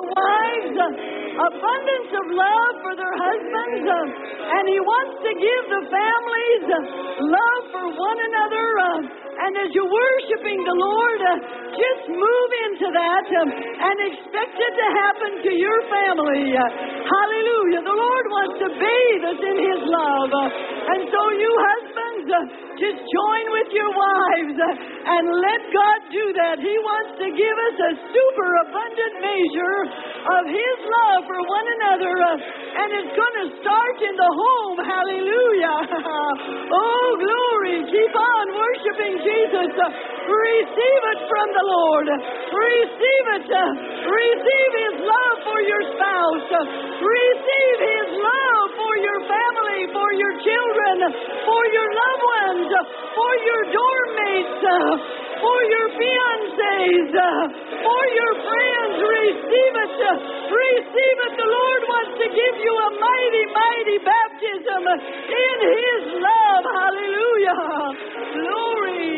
wives abundance of love for their husbands, and He wants to give the families love for one another. And as you're worshiping the Lord, just move into that and expect it to happen to your family. Hallelujah. The Lord wants to bathe us in His love. And so you husbands, just join with your wives and let God do that. He wants to give us a super abundant measure of His love for one another. And it's going to start in the home. Hallelujah. Oh, glory. Keep on worshiping Jesus. Receive it from the Lord. Receive it. Receive His love for your spouse. Receive His love for your family, for your children, for your loved ones, for your dorm mates, for your fiancés, for your friends. Receive it. Receive it. The Lord wants to give you a mighty, mighty baptism in His love. Hallelujah. Glory.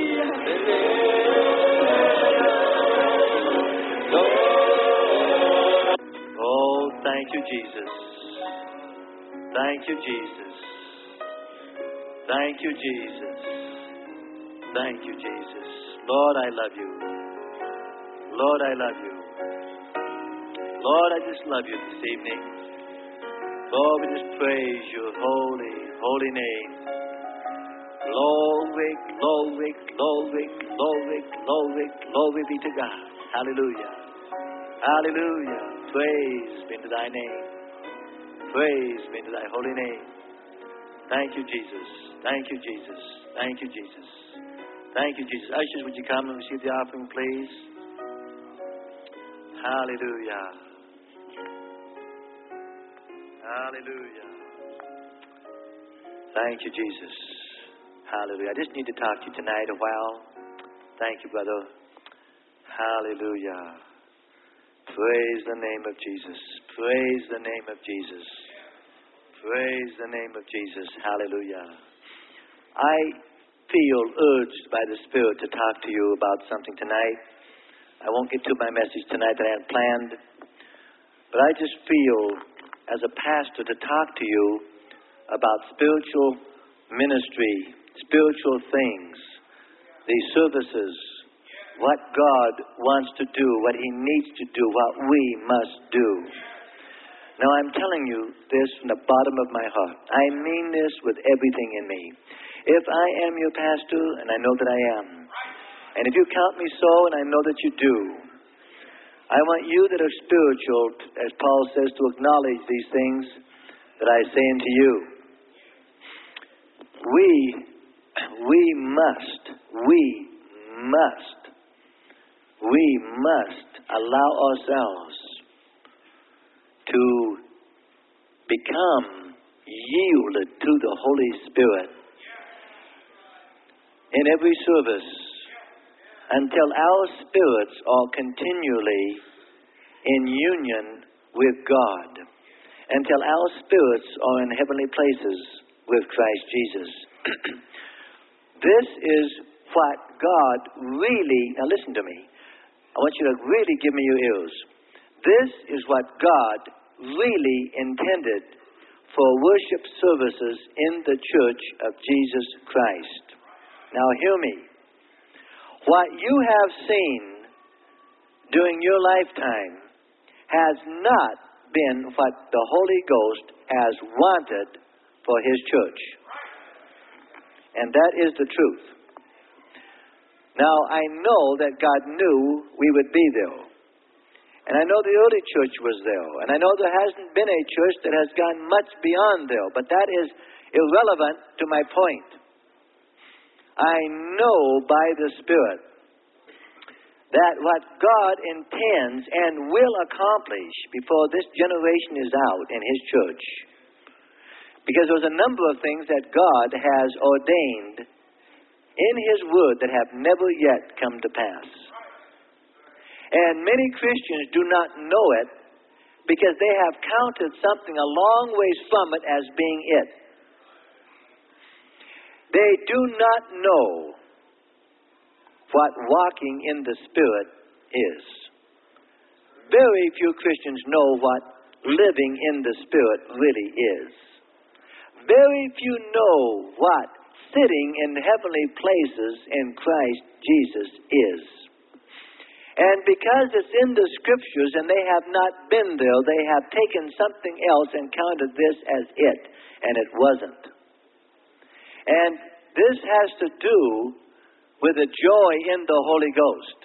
Oh, thank you, Jesus. Thank you, Jesus. Thank you, Jesus. Thank you, Jesus. Lord, I love you. Lord, I love you. Lord, I just love you this evening. Lord, we just praise your holy, holy name. Glory, glory, glory, glory, glory, glory be to God. Hallelujah. Hallelujah. Praise be to thy name. Praise be to thy holy name. Thank you, Jesus. Thank you, Jesus. Thank you, Jesus. Thank you, Jesus. Ushers, would you come and receive the offering, please? Hallelujah. Hallelujah. Thank you, Jesus. Hallelujah. I just need to talk to you tonight a while. Thank you, brother. Hallelujah. Praise the name of Jesus. Praise the name of Jesus. Praise the name of Jesus. Hallelujah. I feel urged by the Spirit to talk to you about something tonight. I won't get to my message tonight that I had planned, but I just feel as a pastor to talk to you about spiritual ministry, spiritual things, these services, what God wants to do, what He needs to do, what we must do. Now, I'm telling you this from the bottom of my heart. I mean this with everything in me. If I am your pastor, and I know that I am, and if you count me so, and I know that you do, I want you that are spiritual, as Paul says, to acknowledge these things that I say unto you. We must allow ourselves to become yielded to the Holy Spirit in every service until our spirits are continually in union with God, until our spirits are in heavenly places with Christ Jesus. This is what God really, now listen to me, I want you to really give me your ears. This is what God really intended for worship services in the Church of Jesus Christ. Now hear me. What you have seen during your lifetime has not been what the Holy Ghost has wanted for His church. And that is the truth. Now, I know that God knew we would be there. And I know the early church was there. And I know there hasn't been a church that has gone much beyond there. But that is irrelevant to my point. I know by the Spirit that what God intends and will accomplish before this generation is out in His church, because there's a number of things that God has ordained in His Word that have never yet come to pass. And many Christians do not know it because they have counted something a long ways from it as being it. They do not know what walking in the Spirit is. very few Christians know what living in the Spirit really is. Very few know what sitting in heavenly places in Christ Jesus is. And because it's in the Scriptures and they have not been there, they have taken something else and counted this as it, and it wasn't. And this has to do with the joy in the Holy Ghost.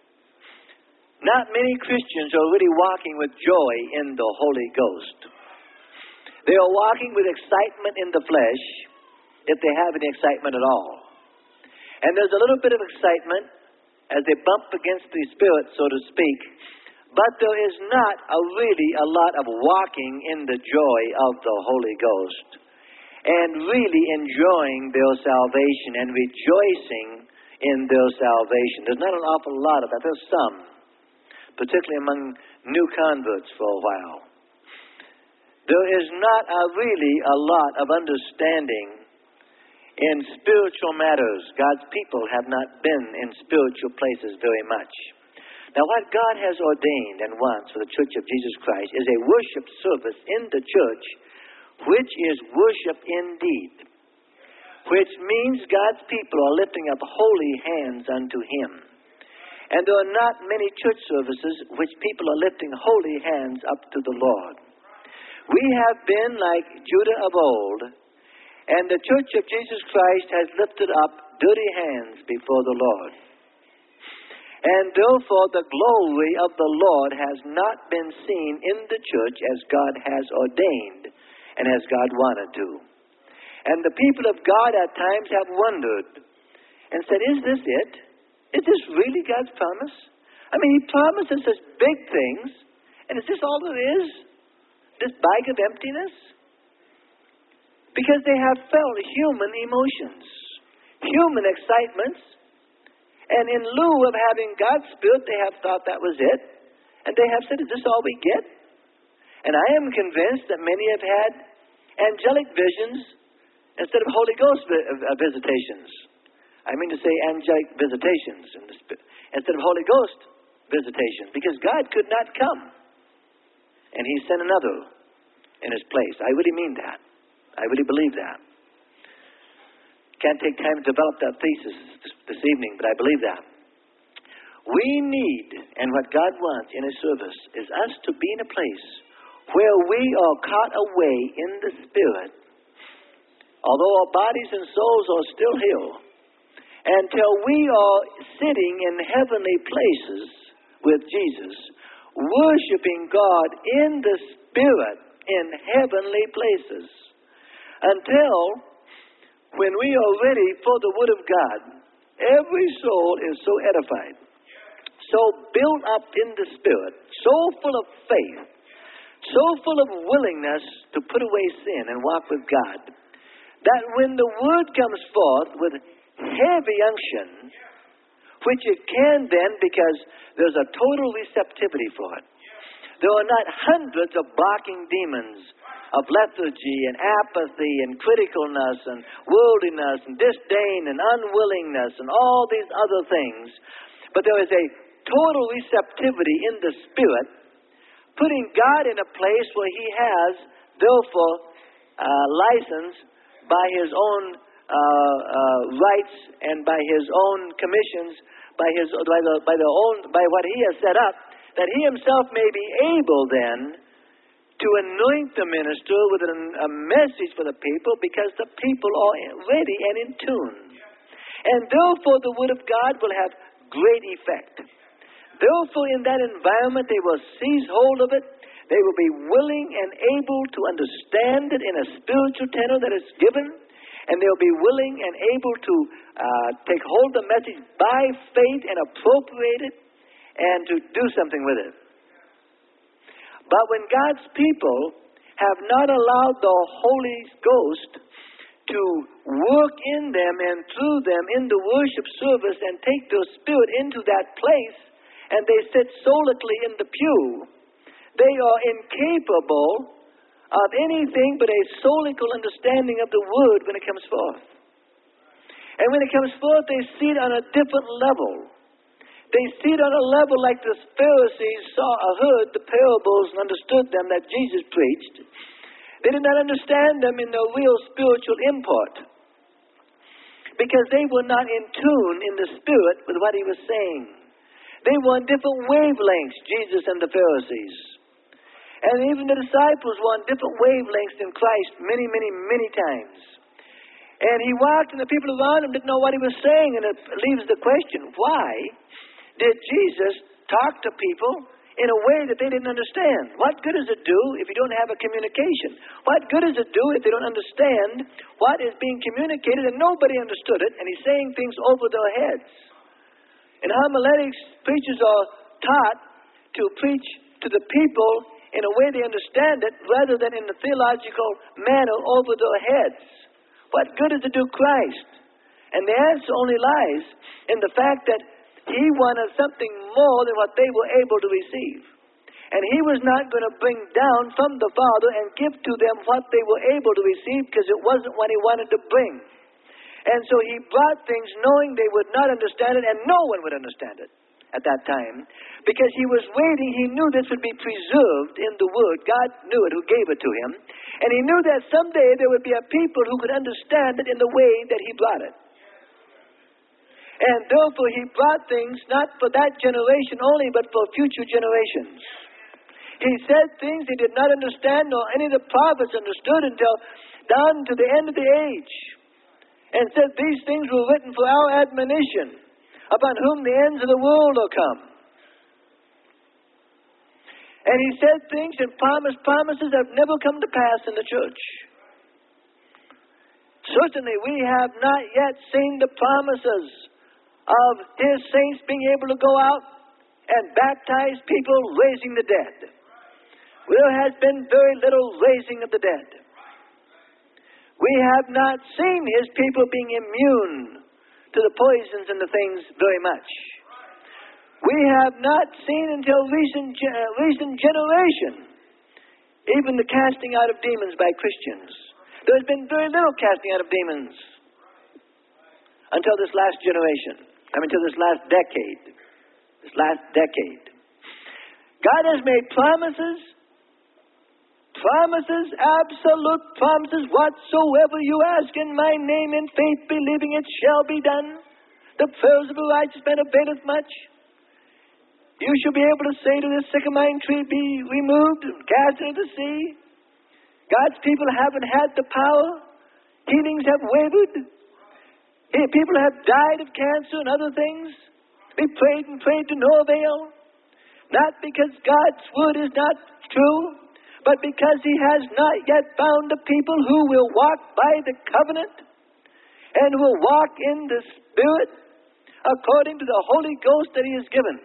Not many Christians are really walking with joy in the Holy Ghost. They are walking with excitement in the flesh, if they have any excitement at all. And there's a little bit of excitement as they bump against the Spirit, so to speak, but there is not really a lot of walking in the joy of the Holy Ghost and really enjoying their salvation and rejoicing in their salvation. There's not an awful lot of that. There's some, particularly among new converts for a while. There is not really a lot of understanding in spiritual matters. God's people have not been in spiritual places very much. Now, what God has ordained and wants for the Church of Jesus Christ is a worship service in the church, which is worship indeed, which means God's people are lifting up holy hands unto Him. And there are not many church services which people are lifting holy hands up to the Lord. We have been like Judah of old, and the Church of Jesus Christ has lifted up dirty hands before the Lord. And therefore the glory of the Lord has not been seen in the church as God has ordained and as God wanted to. And the people of God at times have wondered and said, is this it? Is this really God's promise? I mean, He promises such big things, and is this all there is? This bag of emptiness? Because they have felt human emotions, human excitements, and in lieu of having God's Spirit, they have thought that was it, and they have said, is this all we get? And I am convinced that many have had angelic visions instead of Holy Ghost visitations. I mean to say angelic visitations instead of Holy Ghost visitations, because God could not come, and He sent another in His place. I really mean that. I really believe that. Can't take time to develop that thesis this evening, but I believe that. We need, and what God wants in His service, is us to be in a place where we are caught away in the Spirit, although our bodies and souls are still here, until we are sitting in heavenly places with Jesus, worshiping God in the Spirit in heavenly places, until when we are ready for the Word of God, every soul is so edified, so built up in the Spirit, so full of faith, so full of willingness to put away sin and walk with God, that when the Word comes forth with heavy unction, which it can then because there's a total receptivity for it. There are not hundreds of barking demons of lethargy and apathy and criticalness and worldliness and disdain and unwillingness and all these other things. But there is a total receptivity in the Spirit, putting God in a place where He has, therefore, license by His own rights and by His own commissions, by what He has set up, that He Himself may be able then to anoint the minister with a message for the people, because the people are ready and in tune. And therefore the Word of God will have great effect. Therefore in that environment they will seize hold of it. They will be willing and able to understand it in a spiritual tenor that is given. And they'll be willing and able to take hold of the message by faith and appropriate it and to do something with it. But when God's people have not allowed the Holy Ghost to work in them and through them in the worship service and take their spirit into that place, and they sit solically in the pew, they are incapable of anything but a solical understanding of the Word when it comes forth. And when it comes forth, they see it on a different level. They see it on a level like the Pharisees heard the parables and understood them that Jesus preached. They did not understand them in their real spiritual import, because they were not in tune in the Spirit with what he was saying. They were on different wavelengths, Jesus and the Pharisees. And even the disciples were on different wavelengths in Christ many, many, many times. And he walked, and the people around him didn't know what he was saying. And it leaves the question, why did Jesus talk to people in a way that they didn't understand? What good does it do if you don't have a communication? What good does it do if they don't understand what is being communicated and nobody understood it, and he's saying things over their heads? In homiletics, preachers are taught to preach to the people in a way they understand it rather than in the theological manner over their heads. What good does it do Christ? And the answer only lies in the fact that he wanted something more than what they were able to receive. And he was not going to bring down from the Father and give to them what they were able to receive, because it wasn't what he wanted to bring. And so he brought things knowing they would not understand it, and no one would understand it at that time, because he was waiting. He knew this would be preserved in the Word. God knew it, who gave it to him. And he knew that someday there would be a people who could understand it in the way that he brought it. And therefore he brought things not for that generation only, but for future generations. He said things they did not understand, nor any of the prophets understood, until down to the end of the age. And said these things were written for our admonition, upon whom the ends of the world are come. And he said things and promised promises that have never come to pass in the church. Certainly we have not yet seen the promises of his saints being able to go out and baptize people, raising the dead. There has been very little raising of the dead. We have not seen his people being immune to the poisons and the things very much. We have not seen until recent generation even the casting out of demons by Christians. There has been very little casting out of demons until this last generation. Until this last decade. God has made promises, absolute promises. Whatsoever you ask in my name, in faith believing, it shall be done. The prayers of a righteous man availeth much. You shall be able to say to this sycamore tree, be removed and cast into the sea. God's people haven't had the power. Healings have wavered. People have died of cancer and other things. We prayed and prayed to no avail. Not because God's word is not true, but because he has not yet found a people who will walk by the covenant and will walk in the Spirit according to the Holy Ghost that he has given.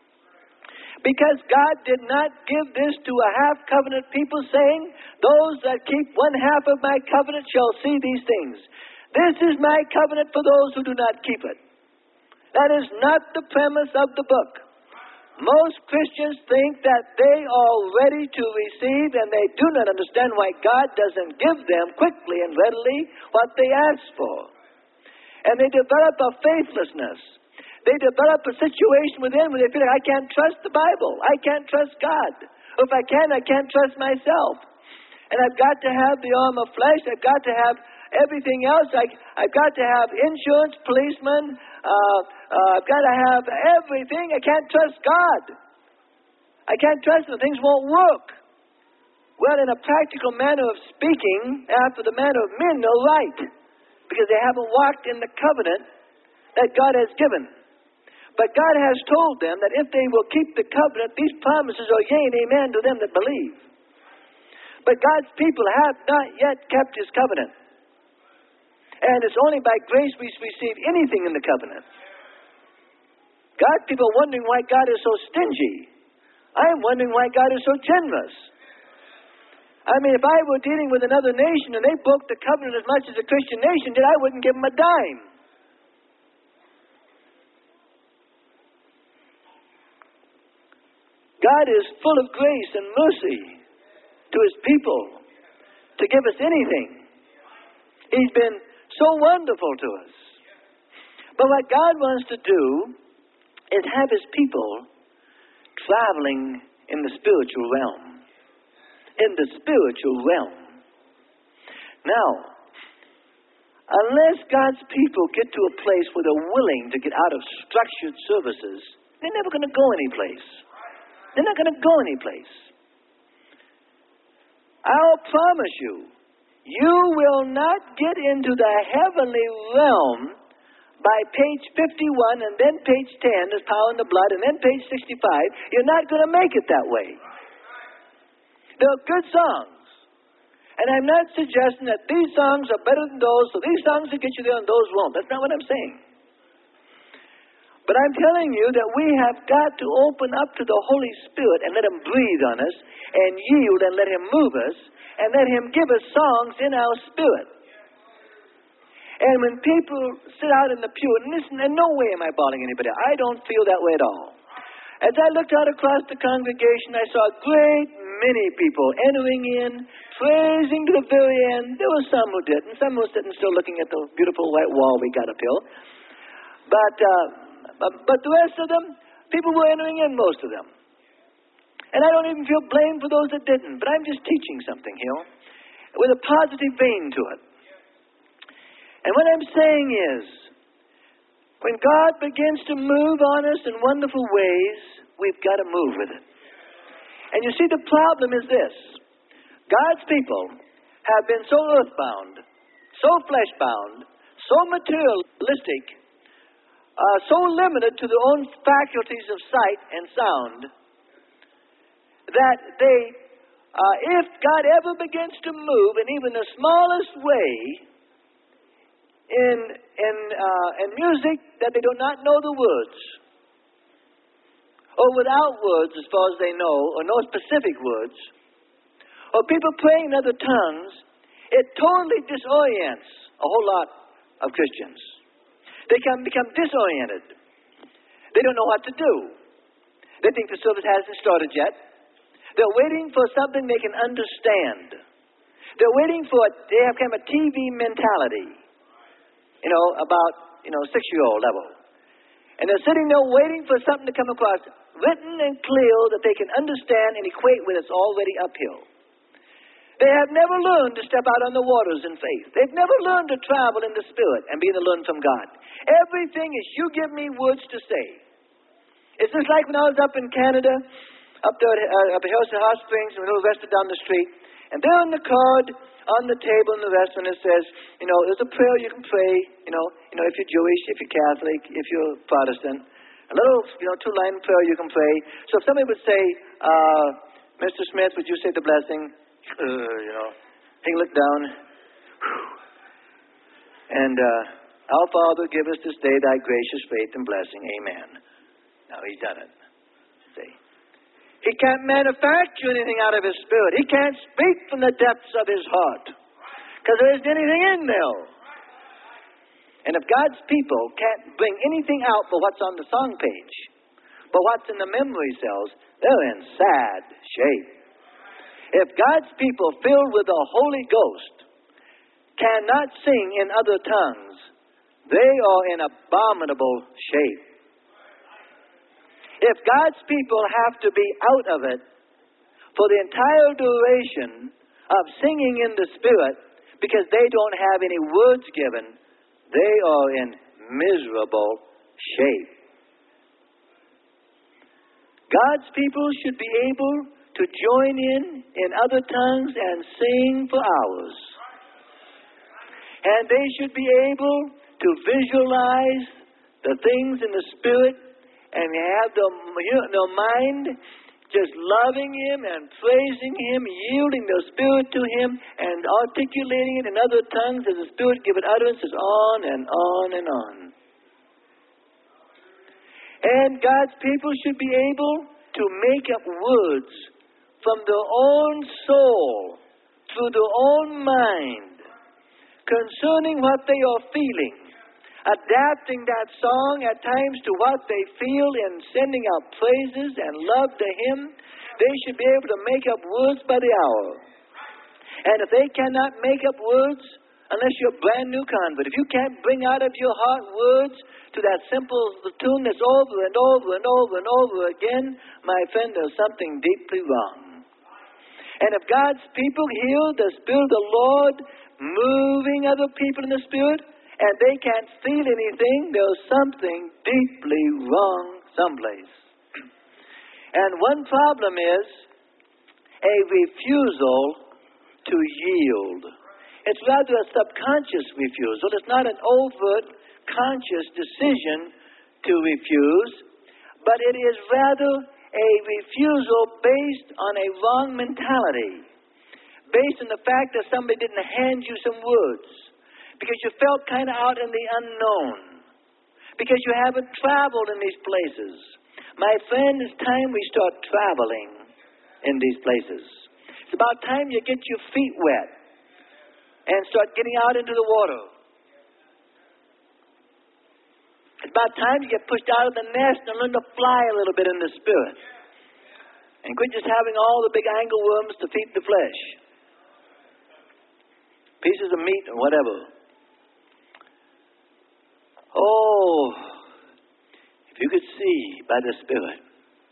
Because God did not give this to a half-covenant people, saying, those that keep one half of my covenant shall see these things. This is my covenant for those who do not keep it. That is not the premise of the book. Most Christians think that they are ready to receive, and they do not understand why God doesn't give them quickly and readily what they ask for. And they develop a faithlessness. They develop a situation within where they feel like, I can't trust the Bible. I can't trust God. Or if I can't trust myself. And I've got to have the arm of flesh. I've got to have everything else. I've got to have insurance, policemen. I've got to have everything. I can't trust God. I can't trust him. Things won't work. Well, in a practical manner of speaking, after the manner of men, they're right. Because they haven't walked in the covenant that God has given. But God has told them that if they will keep the covenant, these promises are yea and amen to them that believe. But God's people have not yet kept his covenant. And it's only by grace we receive anything in the covenant. God's people are wondering why God is so stingy. I'm wondering why God is so generous. I mean, if I were dealing with another nation and they broke the covenant as much as a Christian nation did, I wouldn't give them a dime. God is full of grace and mercy to his people to give us anything. He's been so wonderful to us. But what God wants to do is have His people traveling in the spiritual realm. In the spiritual realm. Now, unless God's people get to a place where they're willing to get out of structured services, they're never going to go anyplace. They're not going to go anyplace. I'll promise you, you will not get into the heavenly realm by page 51 and then page 10, there's power in the blood, and then page 65. You're not going to make it that way. They're good songs. And I'm not suggesting that these songs are better than those, so these songs will get you there and those won't. That's not what I'm saying. But I'm telling you that we have got to open up to the Holy Spirit and let Him breathe on us and yield and let Him move us and let Him give us songs in our spirit. And when people sit out in the pew, and listen, in no way am I bothering anybody. I don't feel that way at all. As I looked out across the congregation, I saw a great many people entering in, praising to the very end. There were some who didn't. Some were sitting still looking at the beautiful white wall we got uphill. But the rest of them, people were entering in, most of them. And I don't even feel blame for those that didn't. But I'm just teaching something here with a positive vein to it. And what I'm saying is, when God begins to move on us in wonderful ways, we've got to move with it. And you see, the problem is this. God's people have been so earthbound, so fleshbound, so materialistic, so limited to their own faculties of sight and sound, that they, if God ever begins to move in even the smallest way in music that they do not know the words, or without words as far as they know, or no specific words, or people praying in other tongues, it totally disorients a whole lot of Christians. They can become disoriented. They don't know what to do. They think the service hasn't started yet. They're waiting for something they can understand. They're waiting for they have kind of a TV mentality, about 6-year-old level. And they're sitting there waiting for something to come across written and clear that they can understand and equate with it's already uphill. They have never learned to step out on the waters in faith. They've never learned to travel in the Spirit and be to learn from God. Everything is, you give me words to say. It's just like when I was up in Canada, up there at Hot Springs, and we were rested down the street. And there on the card, on the table in the restaurant, it says, there's a prayer you can pray, if you're Jewish, if you're Catholic, if you're Protestant. A little, 2-line prayer you can pray. So if somebody would say, Mr. Smith, would you say the blessing? He looked down. And, our Father, give us this day thy gracious faith and blessing. Amen. Now he's done it. See? He can't manufacture anything out of his spirit. He can't speak from the depths of his heart. Because there isn't anything in there. And if God's people can't bring anything out but what's on the song page, but what's in the memory cells, they're in sad shape. If God's people filled with the Holy Ghost cannot sing in other tongues, they are in abominable shape. If God's people have to be out of it for the entire duration of singing in the Spirit because they don't have any words given, they are in miserable shape. God's people should be able to join in other tongues and sing for hours. And they should be able to visualize the things in the Spirit and have their mind just loving Him and praising Him, yielding their spirit to Him, and articulating it in other tongues as the Spirit give it utterances on and on and on. And God's people should be able to make up words from their own soul, through their own mind, concerning what they are feeling, adapting that song at times to what they feel in sending out praises and love to Him. They should be able to make up words by the hour. And if they cannot make up words unless you're a brand new convert. If you can't bring out of your heart words to that simple tune that's over and over and over and over again, my friend, there's something deeply wrong. And if God's people hear the Spirit of the Lord moving other people in the Spirit, and they can't feel anything, there's something deeply wrong someplace. And one problem is a refusal to yield. It's rather a subconscious refusal. It's not an overt, conscious decision to refuse, but it is rather a refusal based on a wrong mentality, based on the fact that somebody didn't hand you some words, because you felt kind of out in the unknown, because you haven't traveled in these places. My friend, it's time we start traveling in these places. It's about time you get your feet wet and start getting out into the water. It's about time you get pushed out of the nest and learn to fly a little bit in the Spirit. And quit just having all the big angleworms to feed the flesh. Pieces of meat or whatever. Oh, if you could see by the Spirit,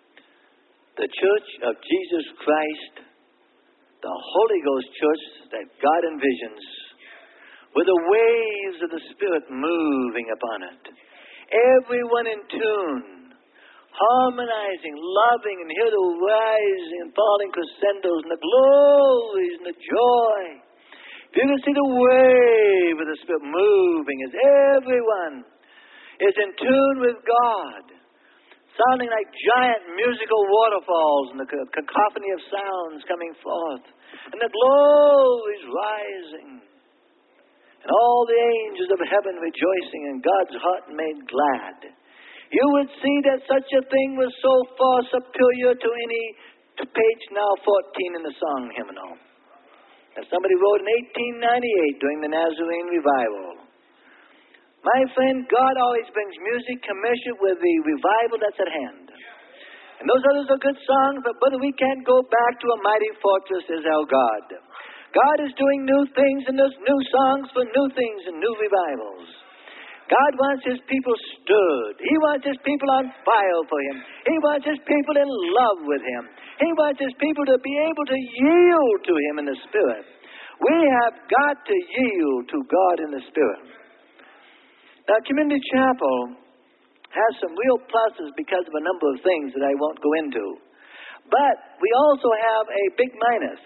the Church of Jesus Christ, the Holy Ghost Church that God envisions, with the waves of the Spirit moving upon it. Everyone in tune, harmonizing, loving, and hear the rising and falling crescendos and the glories and the joy. You can see the wave of the Spirit moving as everyone is in tune with God, sounding like giant musical waterfalls and the cacophony of sounds coming forth, and the glories rising, and all the angels of heaven rejoicing, and God's heart made glad. You would see that such a thing was so far superior to any page now 14 in the song hymnal that somebody wrote in 1898 during the Nazarene revival. My friend, God always brings music commensurate with the revival that's at hand. And those others are good songs, but brother, we can't go back to a mighty fortress as our God. God is doing new things, and there's new songs for new things and new revivals. God wants His people stirred. He wants His people on fire for Him. He wants His people in love with Him. He wants His people to be able to yield to Him in the Spirit. We have got to yield to God in the Spirit. Now, Community Chapel has some real pluses because of a number of things that I won't go into. But we also have a big minus.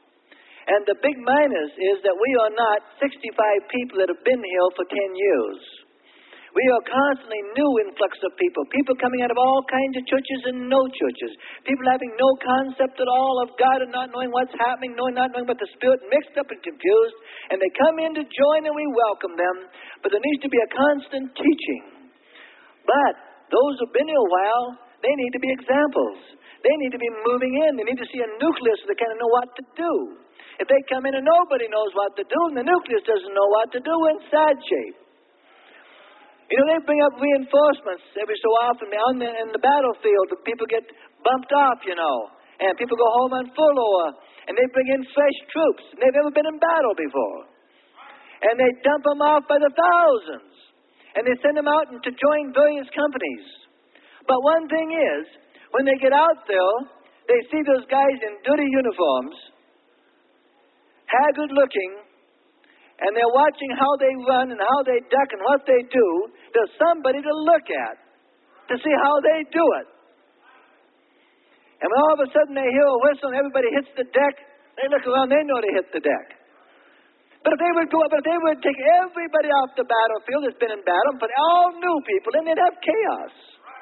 And the big minus is that we are not 65 people that have been here for 10 years. We are constantly new influx of people. People coming out of all kinds of churches and no churches. People having no concept at all of God and not knowing what's happening, not knowing what the Spirit, mixed up and confused. And they come in to join and we welcome them. But there needs to be a constant teaching. But those who've been here a while, they need to be examples. They need to be moving in. They need to see a nucleus so they kind of know what to do. If they come in and nobody knows what to do and the nucleus doesn't know what to do, we're in sad shape. You know, they bring up reinforcements every so often in the battlefield. People get bumped off, you know, and people go home on furlough, and they bring in fresh troops. And they've never been in battle before. And they dump them off by the thousands. And they send them out to join various companies. But one thing is, when they get out there, they see those guys in dirty uniforms, haggard looking, and they're watching how they run and how they duck and what they do. There's somebody to look at to see how they do it. And when all of a sudden they hear a whistle and everybody hits the deck, they look around, they know they hit the deck. But if they would take everybody off the battlefield that's been in battle and put all new people in, they'd have chaos.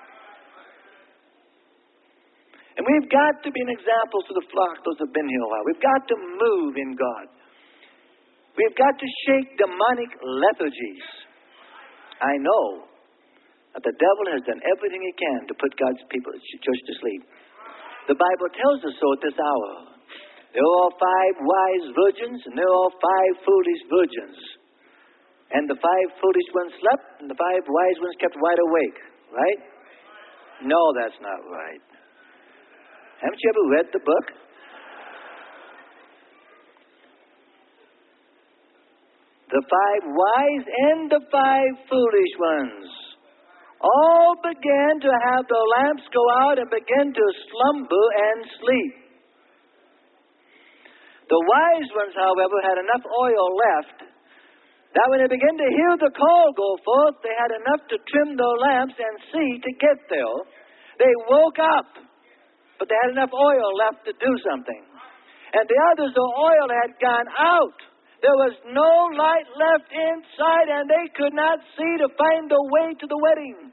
And we've got to be an example to the flock, those who have been here a while. We've got to move in God. We've got to shake demonic lethargies. I know that the devil has done everything he can to put God's people, church, to sleep. The Bible tells us so at this hour. There are 5 wise virgins, and there are 5 foolish virgins. And the 5 foolish ones slept, and the 5 wise ones kept wide awake. Right? No, that's not right. Haven't you ever read the book? the 5 wise and the 5 foolish ones all began to have the lamps go out and begin to slumber and sleep. The wise ones, however, had enough oil left that when they began to hear the call go forth, they had enough to trim their lamps and see to get there. They woke up, but they had enough oil left to do something. And the others, the oil had gone out. There was no light left inside, and they could not see to find the way to the wedding.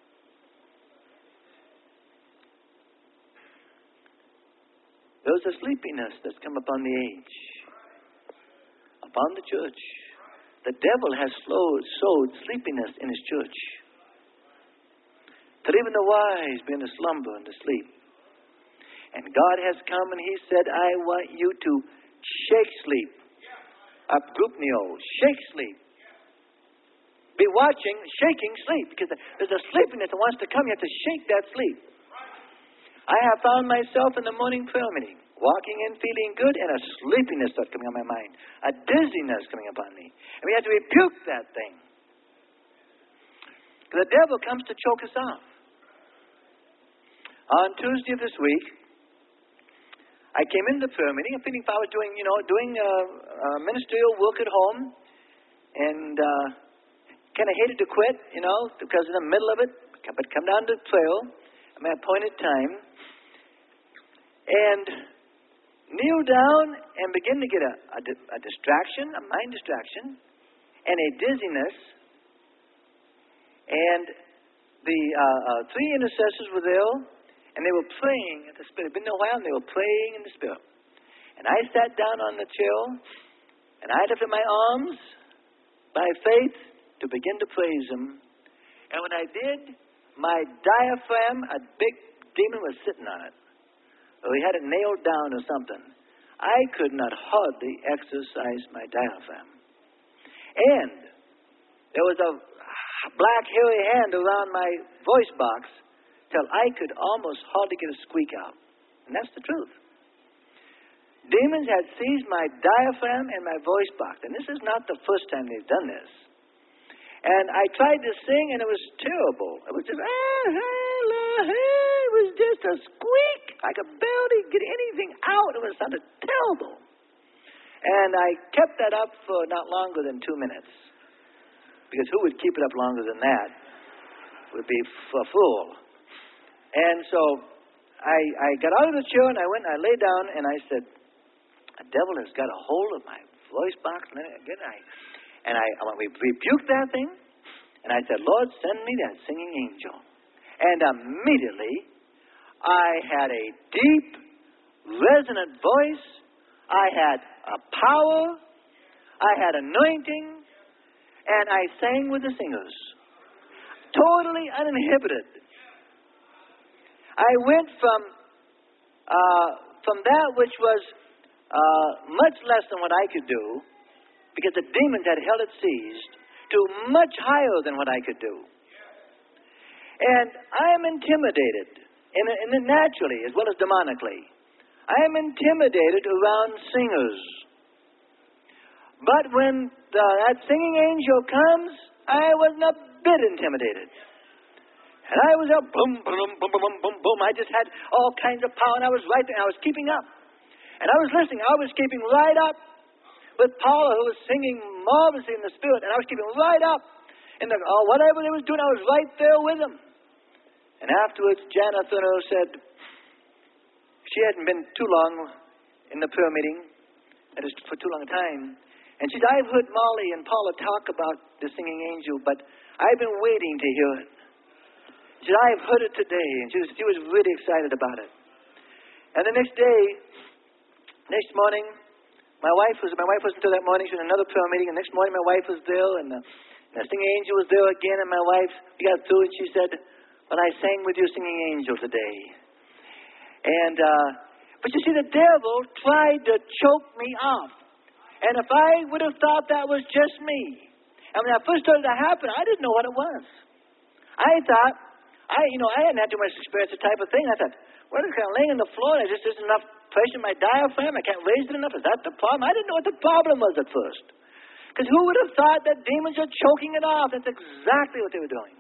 There's a sleepiness that's come upon the age, upon the church. The devil has sowed sleepiness in his church, till even the wise be in a slumber and asleep. And God has come and he said, I want you to shake sleep. Apgrupnio, shake sleep. Be watching, shaking sleep, because there's a sleepiness that wants to come. You have to shake that sleep. I have found myself in the morning prayer meeting, walking in feeling good, and a sleepiness starts coming on my mind, a dizziness coming upon me. And we have to rebuke that thing. The devil comes to choke us off. On Tuesday of this week, I came into the prayer meeting. I'm feeling I was doing ministerial work at home, and kind of hated to quit, because in the middle of it, but come down to prayer at my appointed time, and kneel down and begin to get a distraction, a mind distraction, and a dizziness. And the 3 intercessors were there, and they were praying at the Spirit. It's been a while, and they were praying in the Spirit. And I sat down on the chair, and I lifted my arms by faith to begin to praise Him. And when I did, my diaphragm, a big demon was sitting on it. Or he had it nailed down or something. I could not hardly exercise my diaphragm. And there was a black hairy hand around my voice box till I could almost hardly get a squeak out. And that's the truth. Demons had seized my diaphragm and my voice box. And this is not the first time they've done this. And I tried to sing, and it was terrible. It was just, it was just a squeak. I could barely get anything out. It sounded terrible. And I kept that up for not longer than 2 minutes. Because who would keep it up longer than that? Would be a fool. And so I got out of the chair, and I went and I lay down, and I said, the devil has got a hold of my voice box. And again, I rebuked that thing, and I said, Lord, send me that singing angel. And immediately, I had a deep, resonant voice. I had a power. I had anointing. And I sang with the singers. Totally uninhibited. I went from that which was much less than what I could do, because the demons had held it seized, to much higher than what I could do. And I am intimidated, naturally as well as demonically. I am intimidated around singers. But when that singing angel comes, I wasn't a bit intimidated. And I was up, boom, boom, boom, boom, boom, boom. I just had all kinds of power, and I was right there, and I was keeping up. And I was listening. I was keeping right up with Paula, who was singing marvelously in the Spirit, and I was keeping right up. And whatever they was doing, I was right there with them. And afterwards, Jana Thuno said, she hadn't been too long in the prayer meeting, that is for too long a time. And she said, I've heard Molly and Paula talk about the singing angel, but I've been waiting to hear it. She said, I've heard it today. And she was really excited about it. And the next morning, my wife wasn't there that morning. She was in another prayer meeting. And next morning, my wife was there, and the singing angel was there again. And my wife, we got through, and she said, well, I sang with your singing angel today. And, but you see, the devil tried to choke me off. And if I would have thought that was just me, and when that first started to happen, I didn't know what it was. I thought, I hadn't had too much experience with the type of thing. I thought, well, I'm kind of laying on the floor, and there just isn't enough pressure in my diaphragm. I can't raise it enough. Is that the problem? I didn't know what the problem was at first. Because who would have thought that demons are choking it off? That's exactly what they were doing.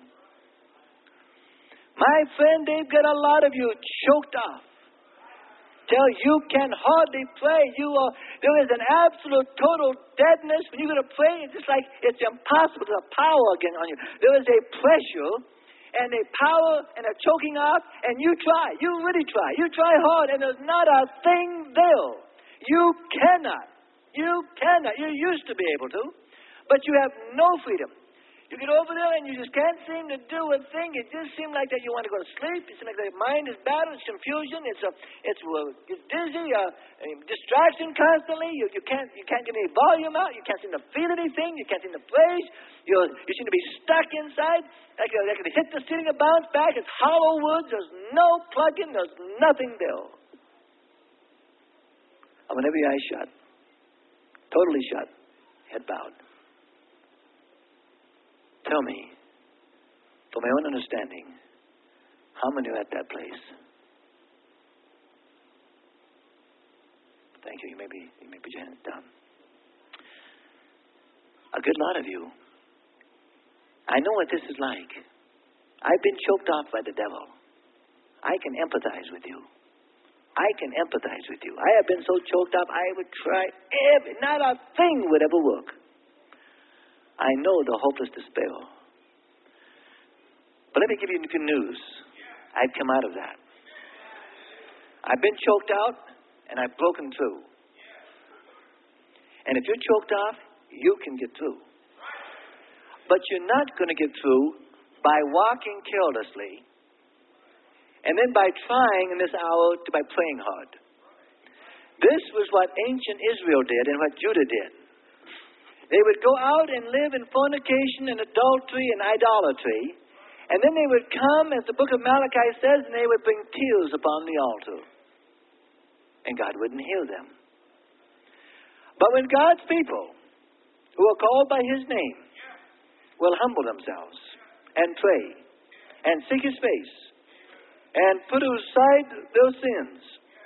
My friend, they've got a lot of you choked off. Till you can hardly pray. There is an absolute total deadness. When you go to pray, it's just like it's impossible. There's a power again on you. There is a pressure and a power and a choking off, and you try. You really try. You try hard, and there's not a thing there. You cannot. You used to be able to, but you have no freedom. You get over there and you just can't seem to do a thing. It just seems like that you want to go to sleep. It seems like your mind is battered. It's confusion. It's dizzy. Distraction constantly. You can't get any volume out. You can't seem to feel anything. You can't seem to praise. You seem to be stuck inside. Like you hit the ceiling and bounce back. It's hollow woods. There's no plug-in. There's nothing there. And with every eye shut, totally shut, head bowed. Tell me, for my own understanding, how many are at that place? Thank you. You may put your hands down. A good lot of you. I know what this is like. I've been choked off by the devil. I can empathize with you. I have been so choked up, I would try not a thing would ever work. I know the hopeless despair. But let me give you good news. I've come out of that. I've been choked out, and I've broken through. And if you're choked off, you can get through. But you're not going to get through by walking carelessly, and then by trying in this hour by praying hard. This was what ancient Israel did and what Judah did. They would go out and live in fornication and adultery and idolatry, and then they would come, as the book of Malachi says, and they would bring tears upon the altar. And God wouldn't hear them. But when God's people, who are called by His name, will humble themselves and pray and seek His face and put aside their sins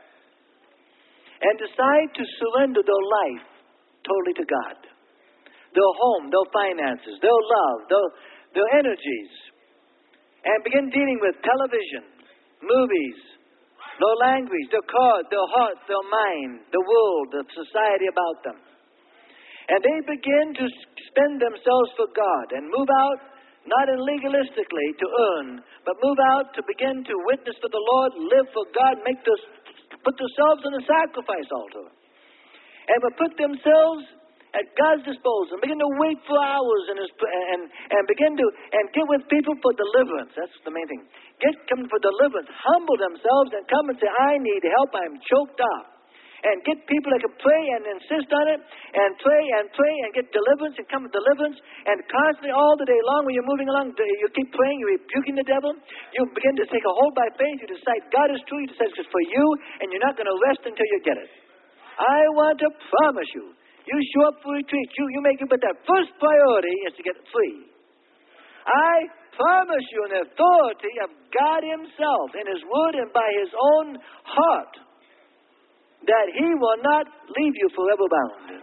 and decide to surrender their life totally to God, their home, their finances, their love, their energies, and begin dealing with television, movies, their language, their cars, their hearts, their mind, the world, the society about them. And they begin to spend themselves for God and move out, not in legalistically to earn, but move out to begin to witness for the Lord, live for God, put themselves on the sacrifice altar. And will put themselves at God's disposal, and begin to wait for hours and begin to get with people for deliverance. That's the main thing. Come for deliverance, humble themselves, and come and say, I need help, I'm choked up. And get people that can pray and insist on it, and pray and get deliverance and come with deliverance, and constantly all the day long when you're moving along, you keep praying, you're rebuking the devil, you begin to take a hold by faith, you decide God is true, you decide it's for you, and you're not going to rest until you get it. I want to promise you, you show up for retreat, you make it, but that first priority is to get free. I promise you in the authority of God Himself, in His Word and by His own heart, that He will not leave you forever bound.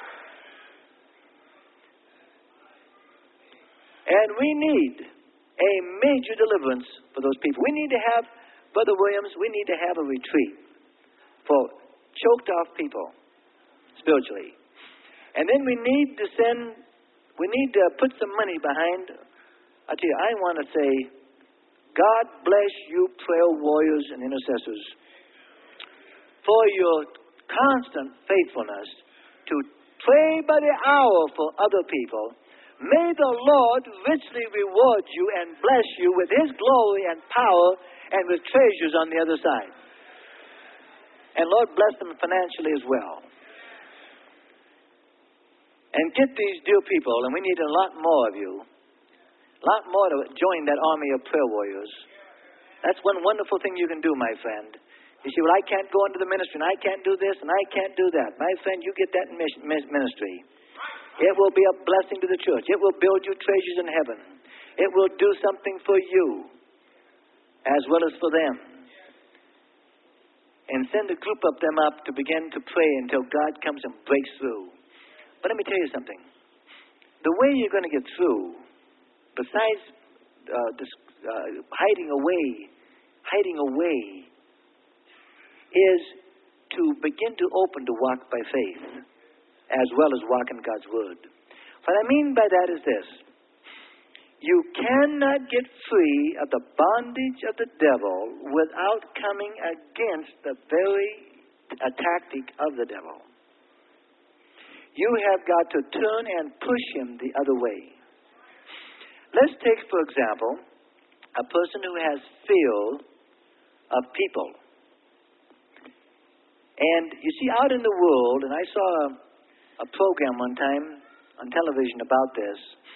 And we need a major deliverance for those people. We need to have, Brother Williams, we need to have a retreat for choked off people spiritually. And then we need to put some money behind. I tell you, I want to say, God bless you prayer warriors and intercessors for your constant faithfulness to pray by the hour for other people. May the Lord richly reward you and bless you with His glory and power and with treasures on the other side. And Lord bless them financially as well. And get these dear people, and we need a lot more of you, a lot more to join that army of prayer warriors. That's one wonderful thing you can do, my friend. You say, well, I can't go into the ministry, and I can't do this, and I can't do that. My friend, you get that in ministry. It will be a blessing to the church. It will build you treasures in heaven. It will do something for you as well as for them. And send a group of them up to begin to pray until God comes and breaks through. But let me tell you something. the way you're going to get through, besides hiding away, is to begin to open to walk by faith, as well as walk in God's Word. What I mean by that is this. You cannot get free of the bondage of the devil without coming against the very tactic of the devil. You have got to turn and push him the other way. Let's take, for example, a person who has fear of people. And you see, out in the world, and I saw a program one time on television about this,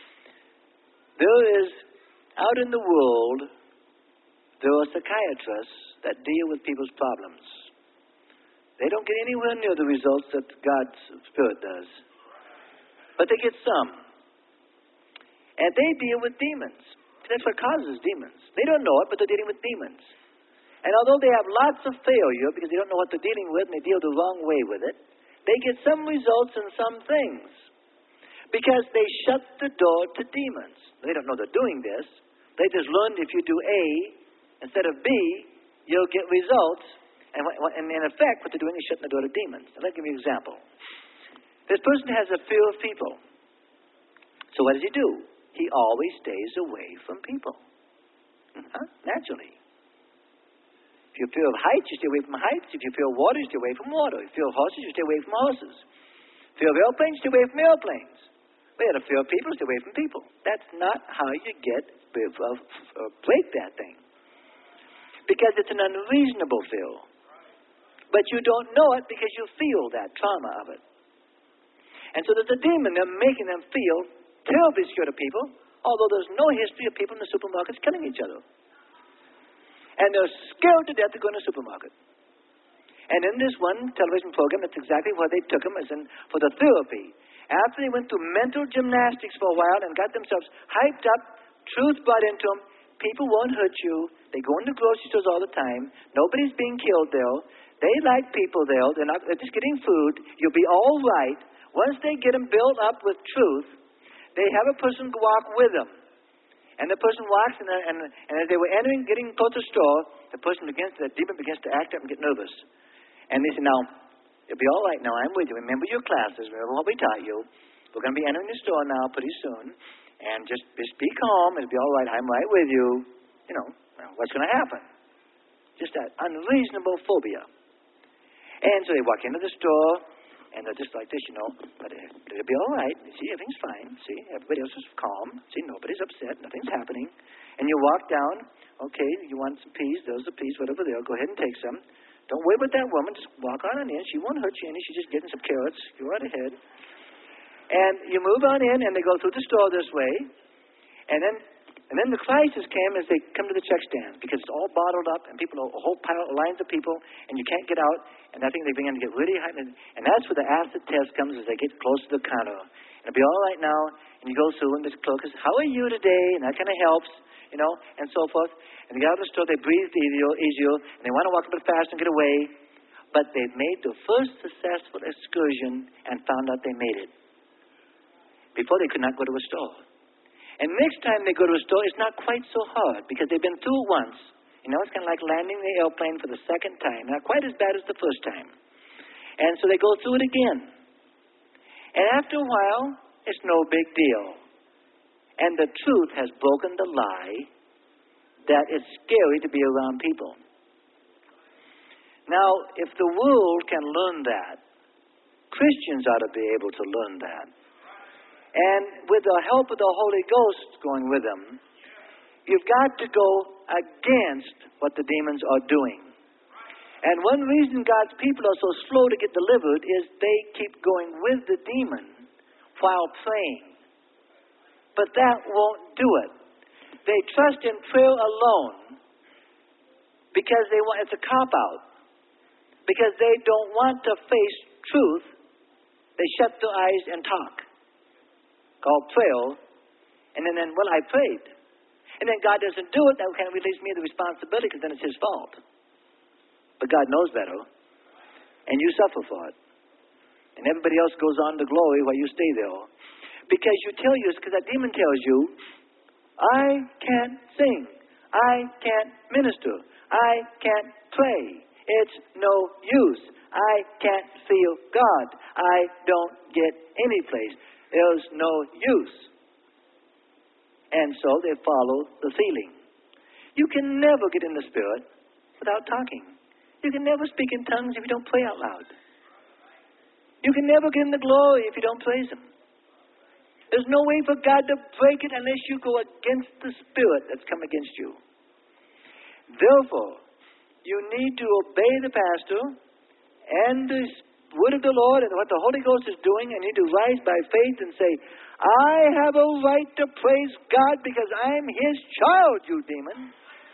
there is, out in the world, there are psychiatrists that deal with people's problems. They don't get anywhere near the results that God's Spirit does. But they get some. And they deal with demons. That's what causes demons. They don't know it, but they're dealing with demons. And although they have lots of failure because they don't know what they're dealing with and they deal the wrong way with it, they get some results in some things. Because they shut the door to demons. They don't know they're doing this. They just learned if you do A instead of B, you'll get results. And in effect, what they're doing is shutting the door to demons. Now, let me give you an example. This person has a fear of people. So what does he do? He always stays away from people. Naturally. If you fear of heights, you stay away from heights. If you fear of water, you stay away from water. If you fear of horses, you stay away from horses. Fear of airplanes, stay away from airplanes. But if fear of people, stay away from people. That's not how you get break that thing. Because it's an unreasonable fear. But you don't know it because you feel that trauma of it. And so there's a demon there making them feel terribly scared of people, although there's no history of people in the supermarkets killing each other. And they're scared to death to go in the supermarket. And in this one television program, that's exactly where they took them, as in for the therapy. After they went through mental gymnastics for a while and got themselves hyped up, truth brought into them, people won't hurt you. They go into grocery stores all the time. Nobody's being killed there. They like people there. They're just getting food. You'll be all right. Once they get them built up with truth, they have a person walk with them. And the person walks, and as they were getting close to the store, the demon begins to act up and get nervous. And they say, now, it'll be all right now. I'm with you. Remember your classes. Remember what we taught you. We're going to be entering the store now pretty soon. And just be calm. It'll be all right. I'm right with you. You know, what's going to happen? Just that unreasonable phobia. And so they walk into the store, and they're just like this, you know. But it'll be all right. See, everything's fine. See, everybody else is calm. See, nobody's upset. Nothing's happening. And you walk down. Okay, you want some peas. There's the peas, whatever there. Go ahead and take some. Don't worry about that woman. Just walk on in. She won't hurt you any. She's just getting some carrots. Go right ahead. And you move on in, and they go through the store this way. And then the crisis came as they come to the check stand, because it's all bottled up, and people, a whole pile, lines of people, and you can't get out. And I think they begin to get really hot. And that's where the acid test comes, as they get close to the counter. And it'll be all right now. And you go through, and this clerk says, "How are you today?" And that kind of helps, you know, and so forth. And they get out of the store, they breathe easier, and they want to walk a bit fast and get away. But they've made the first successful excursion and found out they made it. Before they could not go to a store. And next time they go to a store, it's not quite so hard because they've been through it once. You know, it's kind of like landing the airplane for the second time. Not quite as bad as the first time. And so they go through it again. And after a while, it's no big deal. And the truth has broken the lie that it's scary to be around people. Now, if the world can learn that, Christians ought to be able to learn that. And with the help of the Holy Ghost going with them, you've got to go against what the demons are doing. And one reason God's people are so slow to get delivered is they keep going with the demon while praying. But that won't do it. They trust in prayer alone because it's a cop-out. Because they don't want to face truth, they shut their eyes and talk. Called prayer, and then, well, I prayed. And then God doesn't do it, that kind of relieves me of the responsibility, because then it's His fault. But God knows better, and you suffer for it. And everybody else goes on to glory while you stay there. Because you tell you, because that demon tells you, I can't sing. I can't minister. I can't pray. It's no use. I can't feel God. I don't get any place. There's no use. And so they follow the feeling. You can never get in the Spirit without talking. You can never speak in tongues if you don't pray out loud. You can never get in the glory if you don't praise Him. There's no way for God to break it unless you go against the spirit that's come against you. Therefore, you need to obey the pastor and the word of the Lord and what the Holy Ghost is doing, and you need to rise by faith and say, I have a right to praise God because I'm His child, you demon.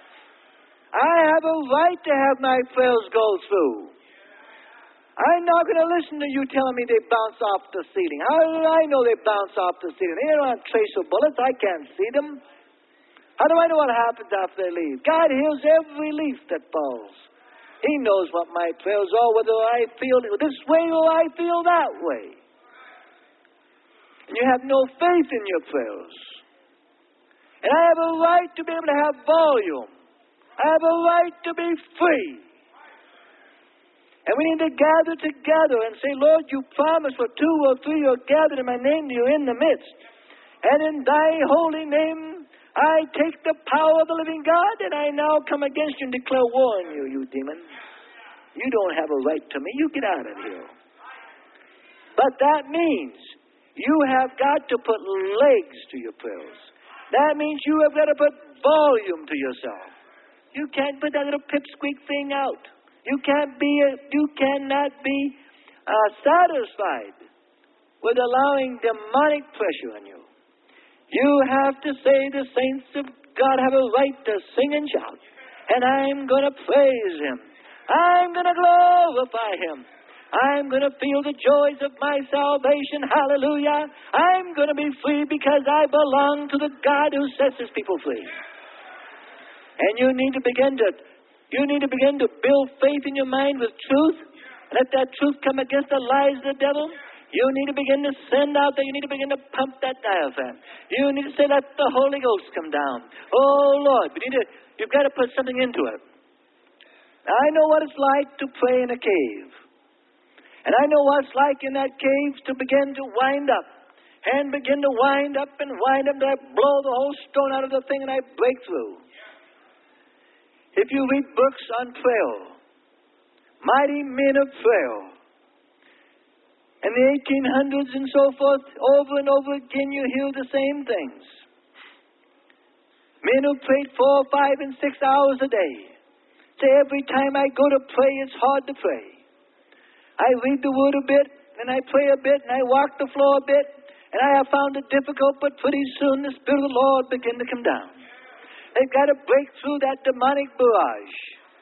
I have a right to have my prayers go through. I'm not going to listen to you telling me they bounce off the ceiling. How do I know they bounce off the ceiling? They don't have tracer bullets. I can't see them. How do I know what happens after they leave? God heals every leaf that falls. He knows what my prayers are, whether I feel this way or I feel that way. And you have no faith in your prayers. And I have a right to be able to have volume. I have a right to be free. And we need to gather together and say, Lord, you promised for 2 or 3 are gathered in my name, you're in the midst. And in thy holy name, I take the power of the living God, and I now come against you and declare war on you, you demon. You don't have a right to me. You get out of here. But that means you have got to put legs to your prayers. That means you have got to put volume to yourself. You can't put that little pipsqueak thing out. You cannot be satisfied with allowing demonic pressure on you. You have to say the saints of God have a right to sing and shout. And I'm going to praise Him. I'm going to glorify Him. I'm going to feel the joys of my salvation. Hallelujah. I'm going to be free because I belong to the God who sets His people free. And you need to begin to build faith in your mind with truth. Let that truth come against the lies of the devil. You need to begin to send out there. You need to begin to pump that diaphragm. You need to say, let the Holy Ghost come down. Oh, Lord. You've got to put something into it. Now, I know what it's like to pray in a cave. And I know what it's like in that cave to begin to wind up. And begin to wind up and wind up. And I blow the whole stone out of the thing and I break through. If you read books on prayer, mighty men of prayer, in the 1800s and so forth, over and over again you hear the same things. Men who prayed 4, 5, and 6 hours a day. Say, every time I go to pray, it's hard to pray. I read the Word a bit, and I pray a bit, and I walk the floor a bit, and I have found it difficult, but pretty soon the Spirit of the Lord begin to come down. They've got to break through that demonic barrage.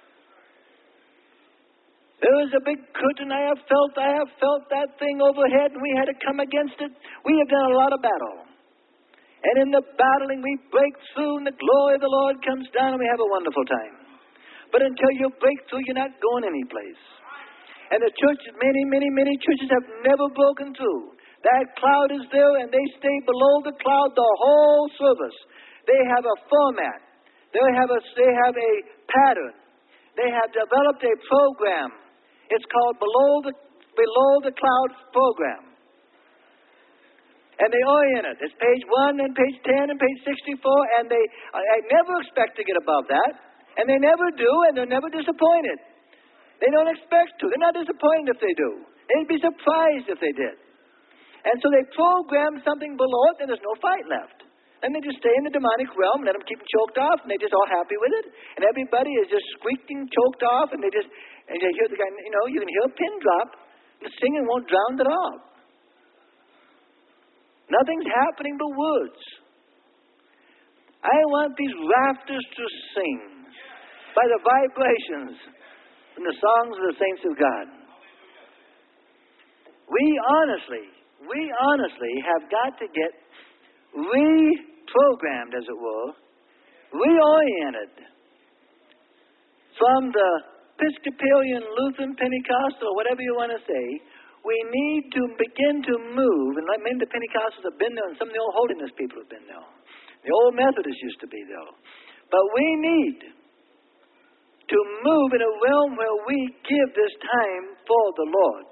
There was a big curtain. I have felt that thing overhead, and we had to come against it. We have done a lot of battle. And in the battling, we break through, and the glory of the Lord comes down, and we have a wonderful time. But until you break through, you're not going anyplace. And the churches, many churches have never broken through. That cloud is there, and they stay below the cloud the whole service. They have a format. They have a pattern. They have developed a program. It's called Below the Cloud program. And they orient it. It's page 1 and page 10 and page 64, and I never expect to get above that. And they never do, and they're never disappointed. They don't expect to. They're not disappointed if they do. They'd be surprised if they did. And so they program something below it, and there's no fight left. And they just stay in the demonic realm, let them keep them choked off, and they're just all happy with it. And everybody is just squeaking, choked off, and you hear the guy, you can hear a pin drop, and the singing won't drown it out. Nothing's happening but words. I want these rafters to sing by the vibrations from the songs of the saints of God. We honestly have got to get reprogrammed, as it were, reoriented from the Episcopalian, Lutheran, Pentecostal, whatever you want to say. We need to begin to move, and like many of the Pentecostals have been there, and some of the old holiness people have been there. The old Methodists used to be there. But we need to move in a realm where we give this time for the Lord.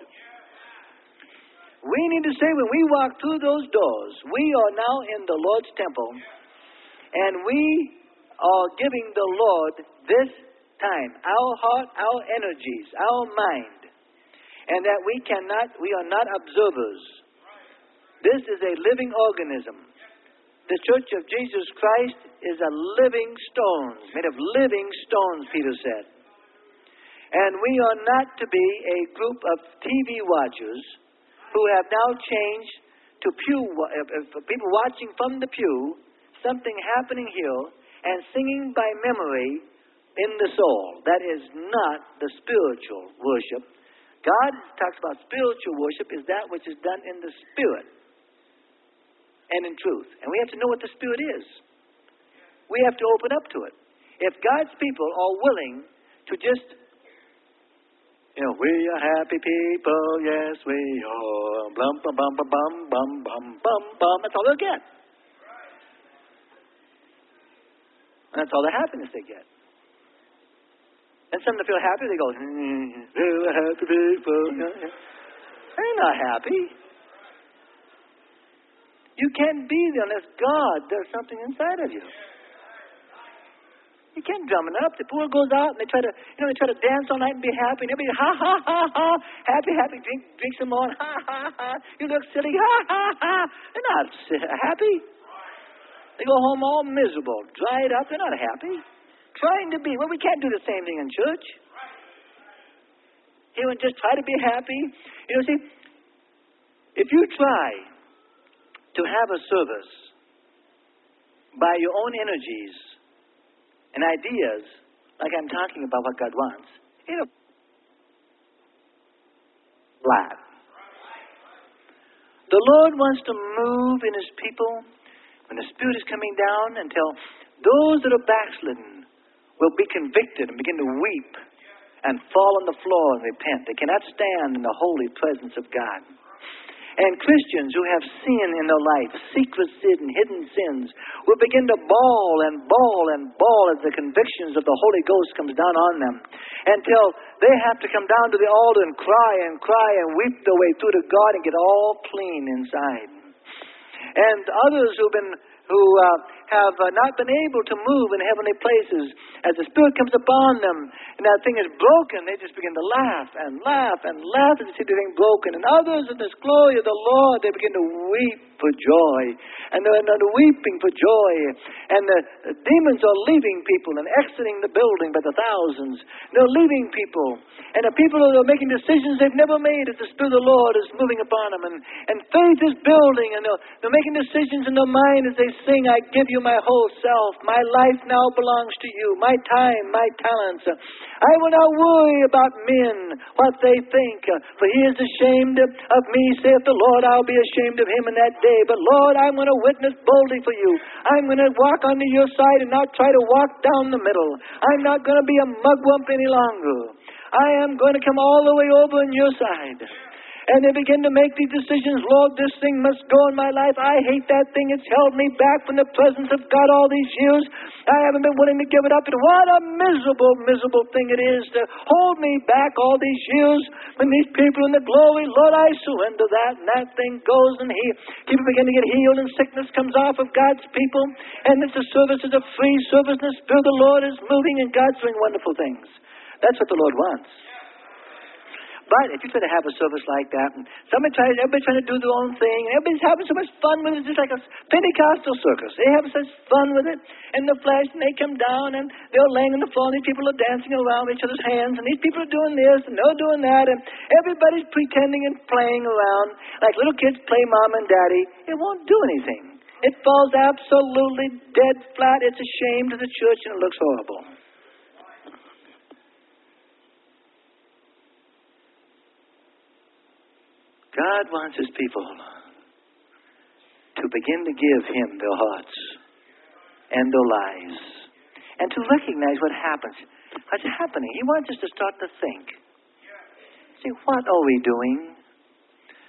We need to say when we walk through those doors, we are now in the Lord's temple, and we are giving the Lord this time, our heart, our energies, our mind. And that we are not observers. This is a living organism. The Church of Jesus Christ is a living stone, made of living stones, Peter said. And we are not to be a group of TV watchers who have now changed to people watching from the pew, something happening here, and singing by memory in the soul. That is not the spiritual worship. God talks about spiritual worship is that which is done in the Spirit and in truth. And we have to know what the Spirit is. We have to open up to it. If God's people are willing to just, we are happy people, yes we are, blum, bum, bum, bum, bum, bum, bum, bum, bum, that's all they'll get. And that's all the happiness they get. And some that feel happy, they go, we're happy people. They're not happy. You can't be there unless God does something inside of you. You can't drum it up. The poor goes out and they try to dance all night and be happy. And everybody, ha, ha, ha, ha. Happy, happy. Drink some more. Ha, ha, ha. You look silly. Ha, ha, ha. They're not happy. They go home all miserable, dried up. They're not happy. Trying to be. Well, we can't do the same thing in church. You would just try to be happy. See, if you try to have a service by your own energies and ideas, like I'm talking about what God wants, it'll flat. The Lord wants to move in His people when the Spirit is coming down until those that are backslidden will be convicted and begin to weep and fall on the floor and repent. They cannot stand in the holy presence of God. And Christians who have sin in their life, secret sin, hidden sins, will begin to bawl and bawl and bawl as the convictions of the Holy Ghost comes down on them, until they have to come down to the altar and cry and weep their way through to God and get all clean inside. And others who have not been able to move in heavenly places, as the Spirit comes upon them and that thing is broken, they just begin to laugh and laugh and laugh as they see the thing broken. And others in this glory of the Lord, they begin to weep for joy. And they're weeping for joy. And the demons are leaving people and exiting the building by the thousands. They're leaving people. And the people who are making decisions they've never made as the Spirit of the Lord is moving upon them. And faith is building. And they're making decisions in their mind as they sing, I give you my whole self. My life now belongs to you. My time, my talents. I will not worry about men, what they think. For he is ashamed of me, saith the Lord. I'll be ashamed of him in that day. But Lord, I'm going to witness boldly for you. I'm going to walk onto your side and not try to walk down the middle. I'm not going to be a mugwump any longer. I am going to come all the way over on your side. And they begin to make these decisions. Lord, this thing must go in my life. I hate that thing. It's held me back from the presence of God all these years. I haven't been willing to give it up. And what a miserable, miserable thing it is to hold me back all these years when these people in the glory, Lord, I surrender that. And that thing goes and people begin to get healed and sickness comes off of God's people. And it's a service, is a free service. And the Spirit of the Lord is moving and God's doing wonderful things. That's what the Lord wants. But if you try to have a service like that, and everybody's trying to do their own thing, and everybody's having so much fun with it, it's just like a Pentecostal circus. They have such fun with it in the flesh, and they come down, and they're laying on the floor, and these people are dancing around each other's hands, and these people are doing this, and they're doing that, and everybody's pretending and playing around like little kids play mom and daddy. It won't do anything. It falls absolutely dead flat. It's a shame to the church, and it looks horrible. God wants His people to begin to give Him their hearts and their lives and to recognize what's happening. He wants us to start to think. See, what are we doing?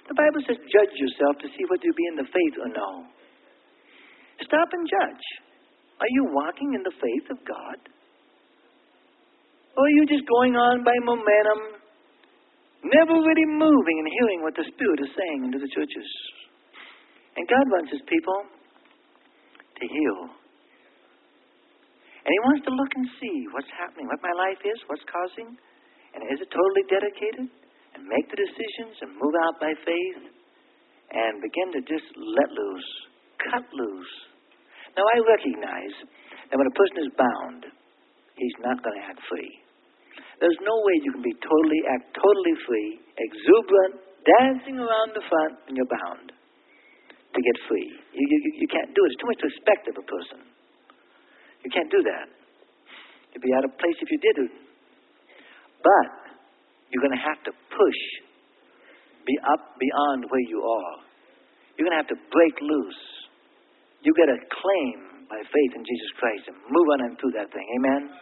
The Bible says, judge yourself to see whether you be in the faith or no. Stop and judge. Are you walking in the faith of God? Or are you just going on by momentum, never really moving and hearing what the Spirit is saying into the churches? And God wants His people to heal. And He wants to look and see what's happening, what my life is, what's causing, and is it totally dedicated? And make the decisions and move out by faith and begin to just let loose, cut loose. Now, I recognize that when a person is bound, he's not going to act free. There's no way you can act totally free, exuberant, dancing around the front, and you're bound to get free. You can't do it. It's too much to expect of a person. You can't do that. You'd be out of place if you did it. But you're going to have to push beyond where you are. You're going to have to break loose. You got to claim by faith in Jesus Christ and move on and through that thing. Amen?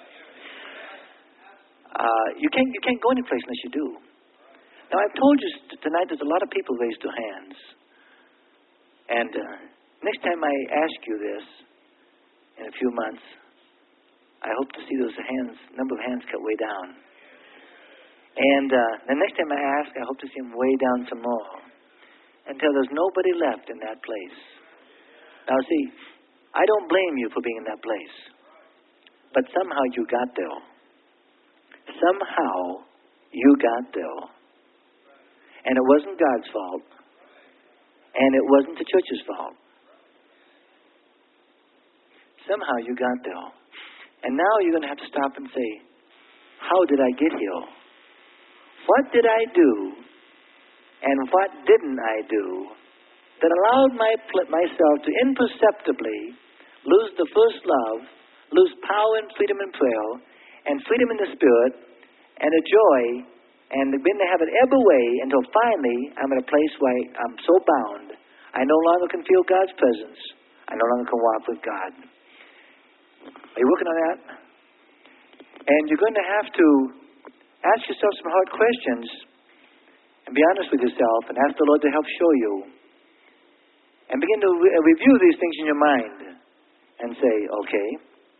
You can't go any place unless you do. Now, I've told you tonight there's a lot of people raised their hands. And next time I ask you this, in a few months, I hope to see those number of hands cut way down. And the next time I ask, I hope to see them way down some more until there's nobody left in that place. Now, see, I don't blame you for being in that place, but somehow you got there. Somehow you got there. And it wasn't God's fault, and it wasn't the church's fault. Somehow you got there. And now you're going to have to stop and say, how did I get here? What did I do, and what didn't I do, that allowed myself to imperceptibly lose the first love, lose power and freedom in prayer, and freedom in the Spirit, and a joy, and begin to have it ebb away until finally I'm at a place where I'm so bound, I no longer can feel God's presence. I no longer can walk with God. Are you working on that? And you're going to have to ask yourself some hard questions and be honest with yourself and ask the Lord to help show you. And begin to review these things in your mind and say, okay,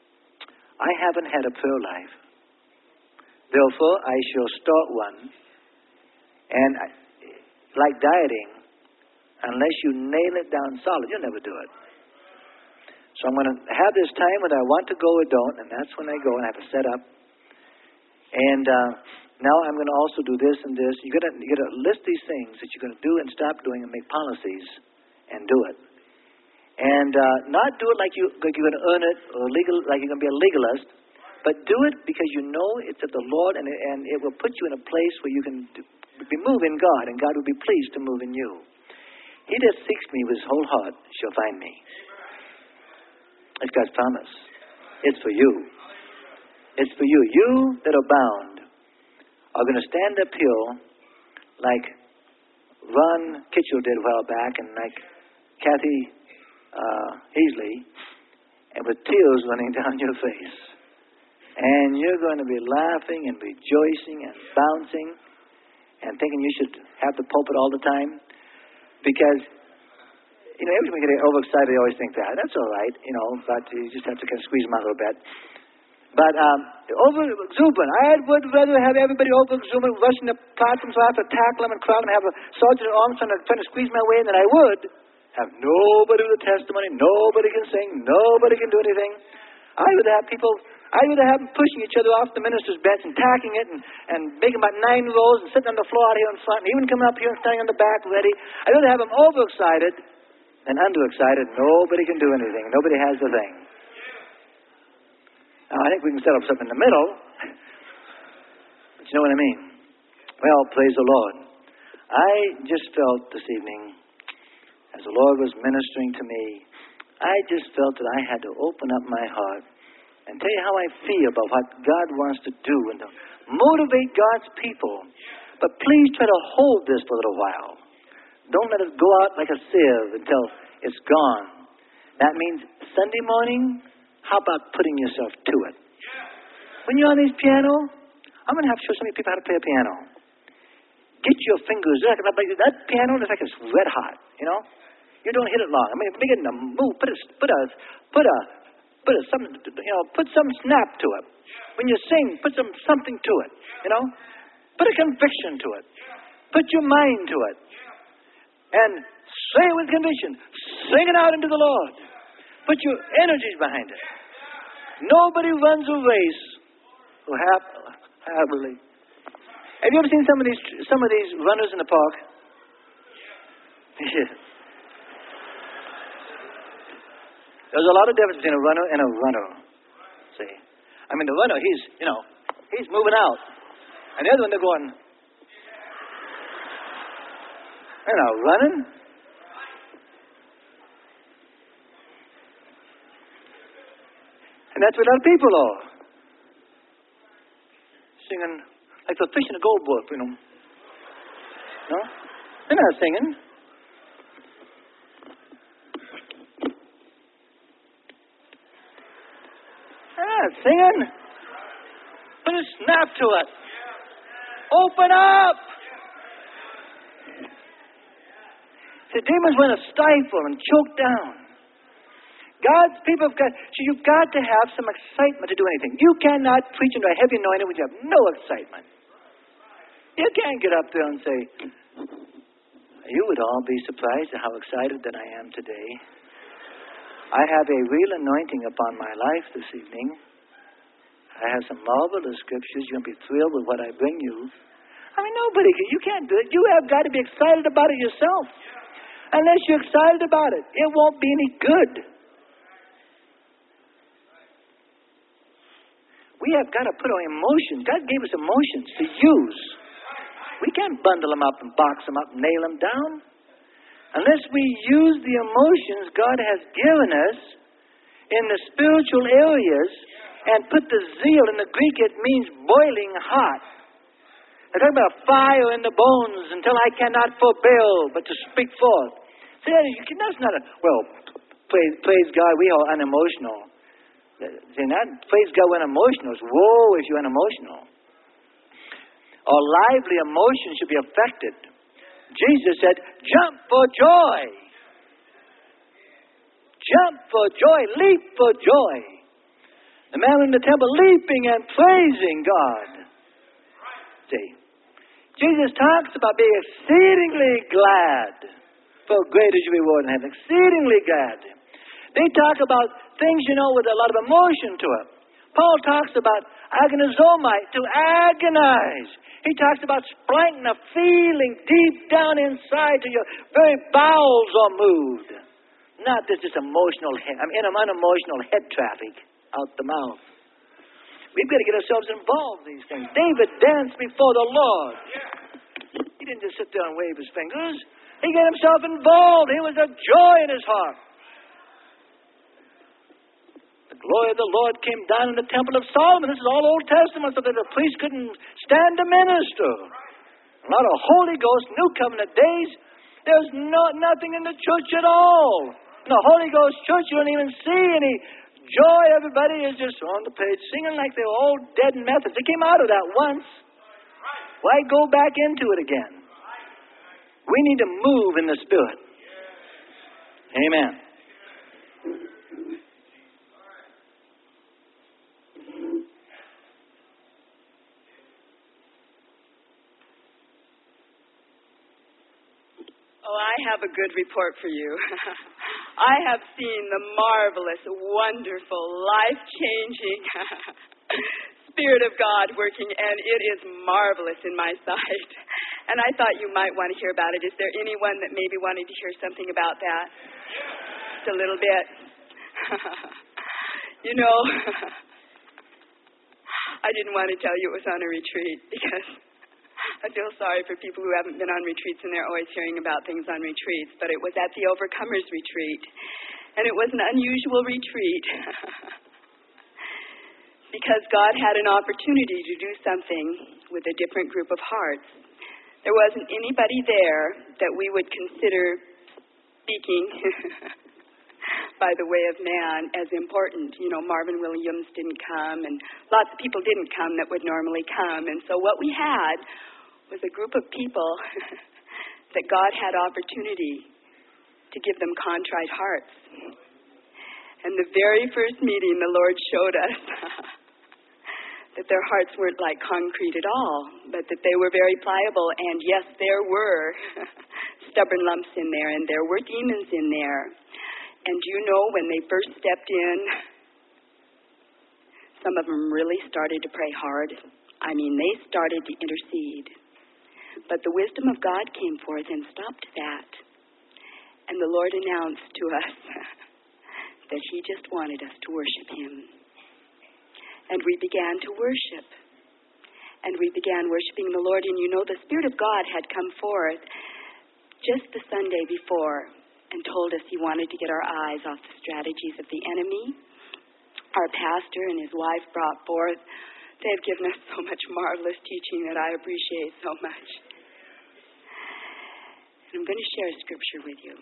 I haven't had a prayer life. Therefore, I shall start one. And like dieting, unless you nail it down solid, you'll never do it. So I'm going to have this time when I want to go or don't, and that's when I go and I have to set up. And now I'm going to also do this and this. You got to list these things that you're going to do and stop doing and make policies and do it. And not do it like you're going to earn it or like you're going to be a legalist, but do it because you know it's of the Lord, and it will put you in a place where you can move in God, and God will be pleased to move in you. He that seeks me with his whole heart shall find me. It's God's promise. It's for you. It's for you. You that are bound are going to stand up here like Ron Kitchell did a while back, and like Kathy Heasley, and with tears running down your face. And you're going to be laughing and rejoicing and bouncing and thinking you should have the pulpit all the time. Because, every time you get overexcited, they always think that. That's all right, but you just have to kind of squeeze them out a little bit. But over-exuberant. I would rather have everybody over-exuberant, rushing the platform so I have to tackle them and crowd them, have a sergeant at arms trying to squeeze my way in, than I would have nobody with a testimony, nobody can sing, nobody can do anything. I'd rather have them pushing each other off the minister's bench and tacking it and making about 9 rows and sitting on the floor out here in front and even coming up here and standing on the back ready. I'd rather have them overexcited than underexcited. Nobody can do anything. Nobody has the thing. Now, I think we can set up something in the middle. But you know what I mean? Well, praise the Lord. I just felt this evening, as the Lord was ministering to me, I just felt that I had to open up my heart and tell you how I feel about what God wants to do and to motivate God's people. But please try to hold this for a little while. Don't let it go out like a sieve until it's gone. That means Sunday morning, how about putting yourself to it? When you're on this piano, I'm going to have to show some people how to play a piano. get your fingers, that piano is like it's red hot, you know? You don't hit it long. I mean, begin to move, put some snap to it. When you sing, put something to it, you know? Put a conviction to it. Put your mind to it. And say it with conviction. Sing it out into the Lord. Put your energies behind it. Nobody runs a race who happily. Have you ever seen some of these runners in the park? Yeah. There's a lot of difference between a runner and a runner. See? I mean, the runner, he's moving out. And the other one, they're going, running. And that's what a lot of people are. Singing like the fish in a gold book, you know. No? They're not singing. Singing. Put a snap to it. Open up. The demons want to stifle and choke down. God's people you've got to have some excitement to do anything. You cannot preach into a heavy anointing when you have no excitement. You can't get up there and say, you would all be surprised at how excited that I am today. I have a real anointing upon my life this evening. I have some marvelous scriptures. You're going to be thrilled with what I bring you. I mean, you can't do it. You have got to be excited about it yourself. Unless you're excited about it, it won't be any good. We have got to put our emotions. God gave us emotions to use. We can't bundle them up and box them up and nail them down. Unless we use the emotions God has given us in the spiritual areas and put the zeal. In the Greek, it means boiling hot. I talk about fire in the bones until I cannot forbear but to speak forth. See, that's not praise God, we are unemotional. See, not praise God when emotional. Woe if you're unemotional. Our lively emotions should be affected. Jesus said, jump for joy. Jump for joy. Leap for joy. The man in the temple leaping and praising God. See, Jesus talks about being exceedingly glad, for great is your reward in heaven. Exceedingly glad. They talk about things, with a lot of emotion to it. Paul talks about agonizomai, to agonize. He talks about splanchna, feeling deep down inside till your very bowels are moved. Not this emotional head. In an unemotional head traffic out the mouth. We've got to get ourselves involved in these things. David danced before the Lord. He didn't just sit there and wave his fingers. He got himself involved. He was a joy in his heart. The glory of the Lord came down in the temple of Solomon. This is all Old Testament, so that the priest couldn't stand to minister. A lot of Holy Ghost, New Covenant days, there's nothing in the church at all. In the Holy Ghost church, you don't even see any joy. Everybody is just on the page singing like they're all dead in Methodist. They came out of that once. Why go back into it again? We need to move in the Spirit. Amen. Oh, I have a good report for you. I have seen the marvelous, wonderful, life-changing Spirit of God working, and it is marvelous in my sight. And I thought you might want to hear about it. Is there anyone that may be wanting to hear something about that? Just a little bit. I didn't want to tell you it was on a retreat because I feel sorry for people who haven't been on retreats and they're always hearing about things on retreats. But it was at the Overcomers Retreat. And it was an unusual retreat because God had an opportunity to do something with a different group of hearts. There wasn't anybody there that we would consider speaking by the way of man as important. Marvin Williams didn't come, and lots of people didn't come that would normally come. And so what we had was a group of people that God had opportunity to give them contrite hearts. And the very first meeting, the Lord showed us that their hearts weren't like concrete at all, but that they were very pliable. And yes, there were stubborn lumps in there, and there were demons in there. And you know, when they first stepped in, some of them really started to pray hard. I mean, they started to intercede. But the wisdom of God came forth and stopped that. And the Lord announced to us that He just wanted us to worship Him. And we began to worship. And we began worshiping the Lord. And you know, the Spirit of God had come forth just the Sunday before and told us He wanted to get our eyes off the strategies of the enemy. Our pastor and his wife brought forth. They've given us so much marvelous teaching that I appreciate so much. And I'm going to share a scripture with you.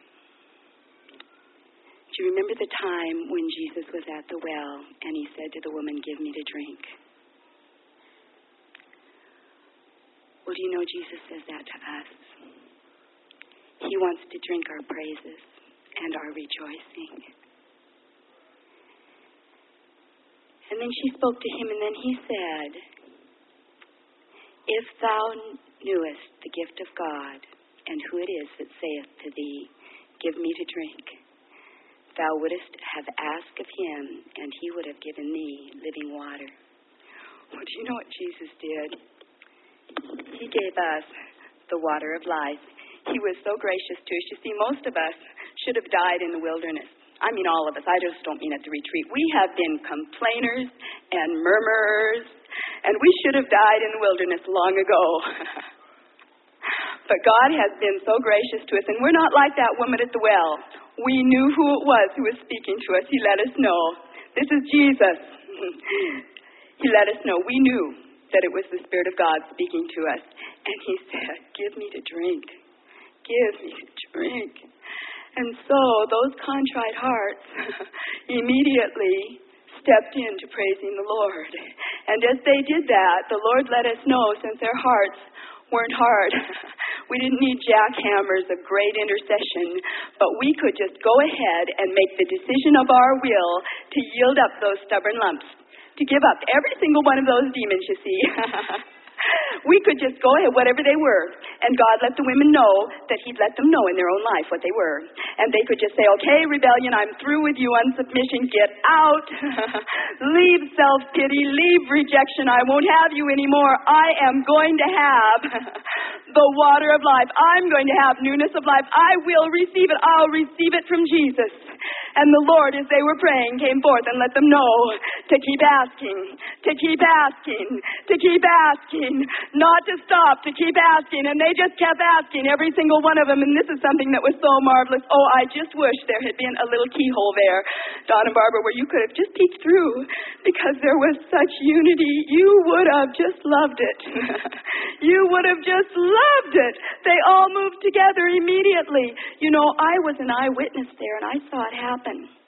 Do you remember the time when Jesus was at the well and He said to the woman, "Give me to drink"? Well, do you know Jesus says that to us? He wants to drink our praises and our rejoicing. And then she spoke to him, and then he said, "If thou knewest the gift of God, and who it is that saith to thee, Give me to drink, thou wouldest have asked of Him, and He would have given thee living water." Well, do you know what Jesus did? He gave us the water of life. He was so gracious to us. You see, most of us should have died in the wilderness. I mean, all of us. I just don't mean at the retreat. We have been complainers and murmurers, and we should have died in the wilderness long ago. But God has been so gracious to us, and we're not like that woman at the well. We knew who it was who was speaking to us. He let us know. This is Jesus. He let us know. We knew that it was the Spirit of God speaking to us. And He said, "Give me to drink. Give me to drink." And so those contrite hearts immediately stepped into praising the Lord. And as they did that, the Lord let us know, since their hearts weren't hard, we didn't need jackhammers of great intercession, but we could just go ahead and make the decision of our will to yield up those stubborn lumps, to give up every single one of those demons, you see. We could just go ahead, whatever they were. And God let the women know that He'd let them know in their own life what they were. And they could just say, "Okay, rebellion, I'm through with you. Unsubmission, get out. Leave self-pity, leave rejection. I won't have you anymore. I am going to have the water of life. I'm going to have newness of life. I will receive it. I'll receive it from Jesus." And the Lord, as they were praying, came forth and let them know to keep asking, to keep asking, to keep asking, not to stop, to keep asking. And they just kept asking, every single one of them. And this is something that was so marvelous. Oh, I just wish there had been a little keyhole there, Don and Barbara, where you could have just peeked through, because there was such unity. You would have just loved it. You would have just loved it. They all moved together immediately. You know, I was an eyewitness there, and I saw it happen.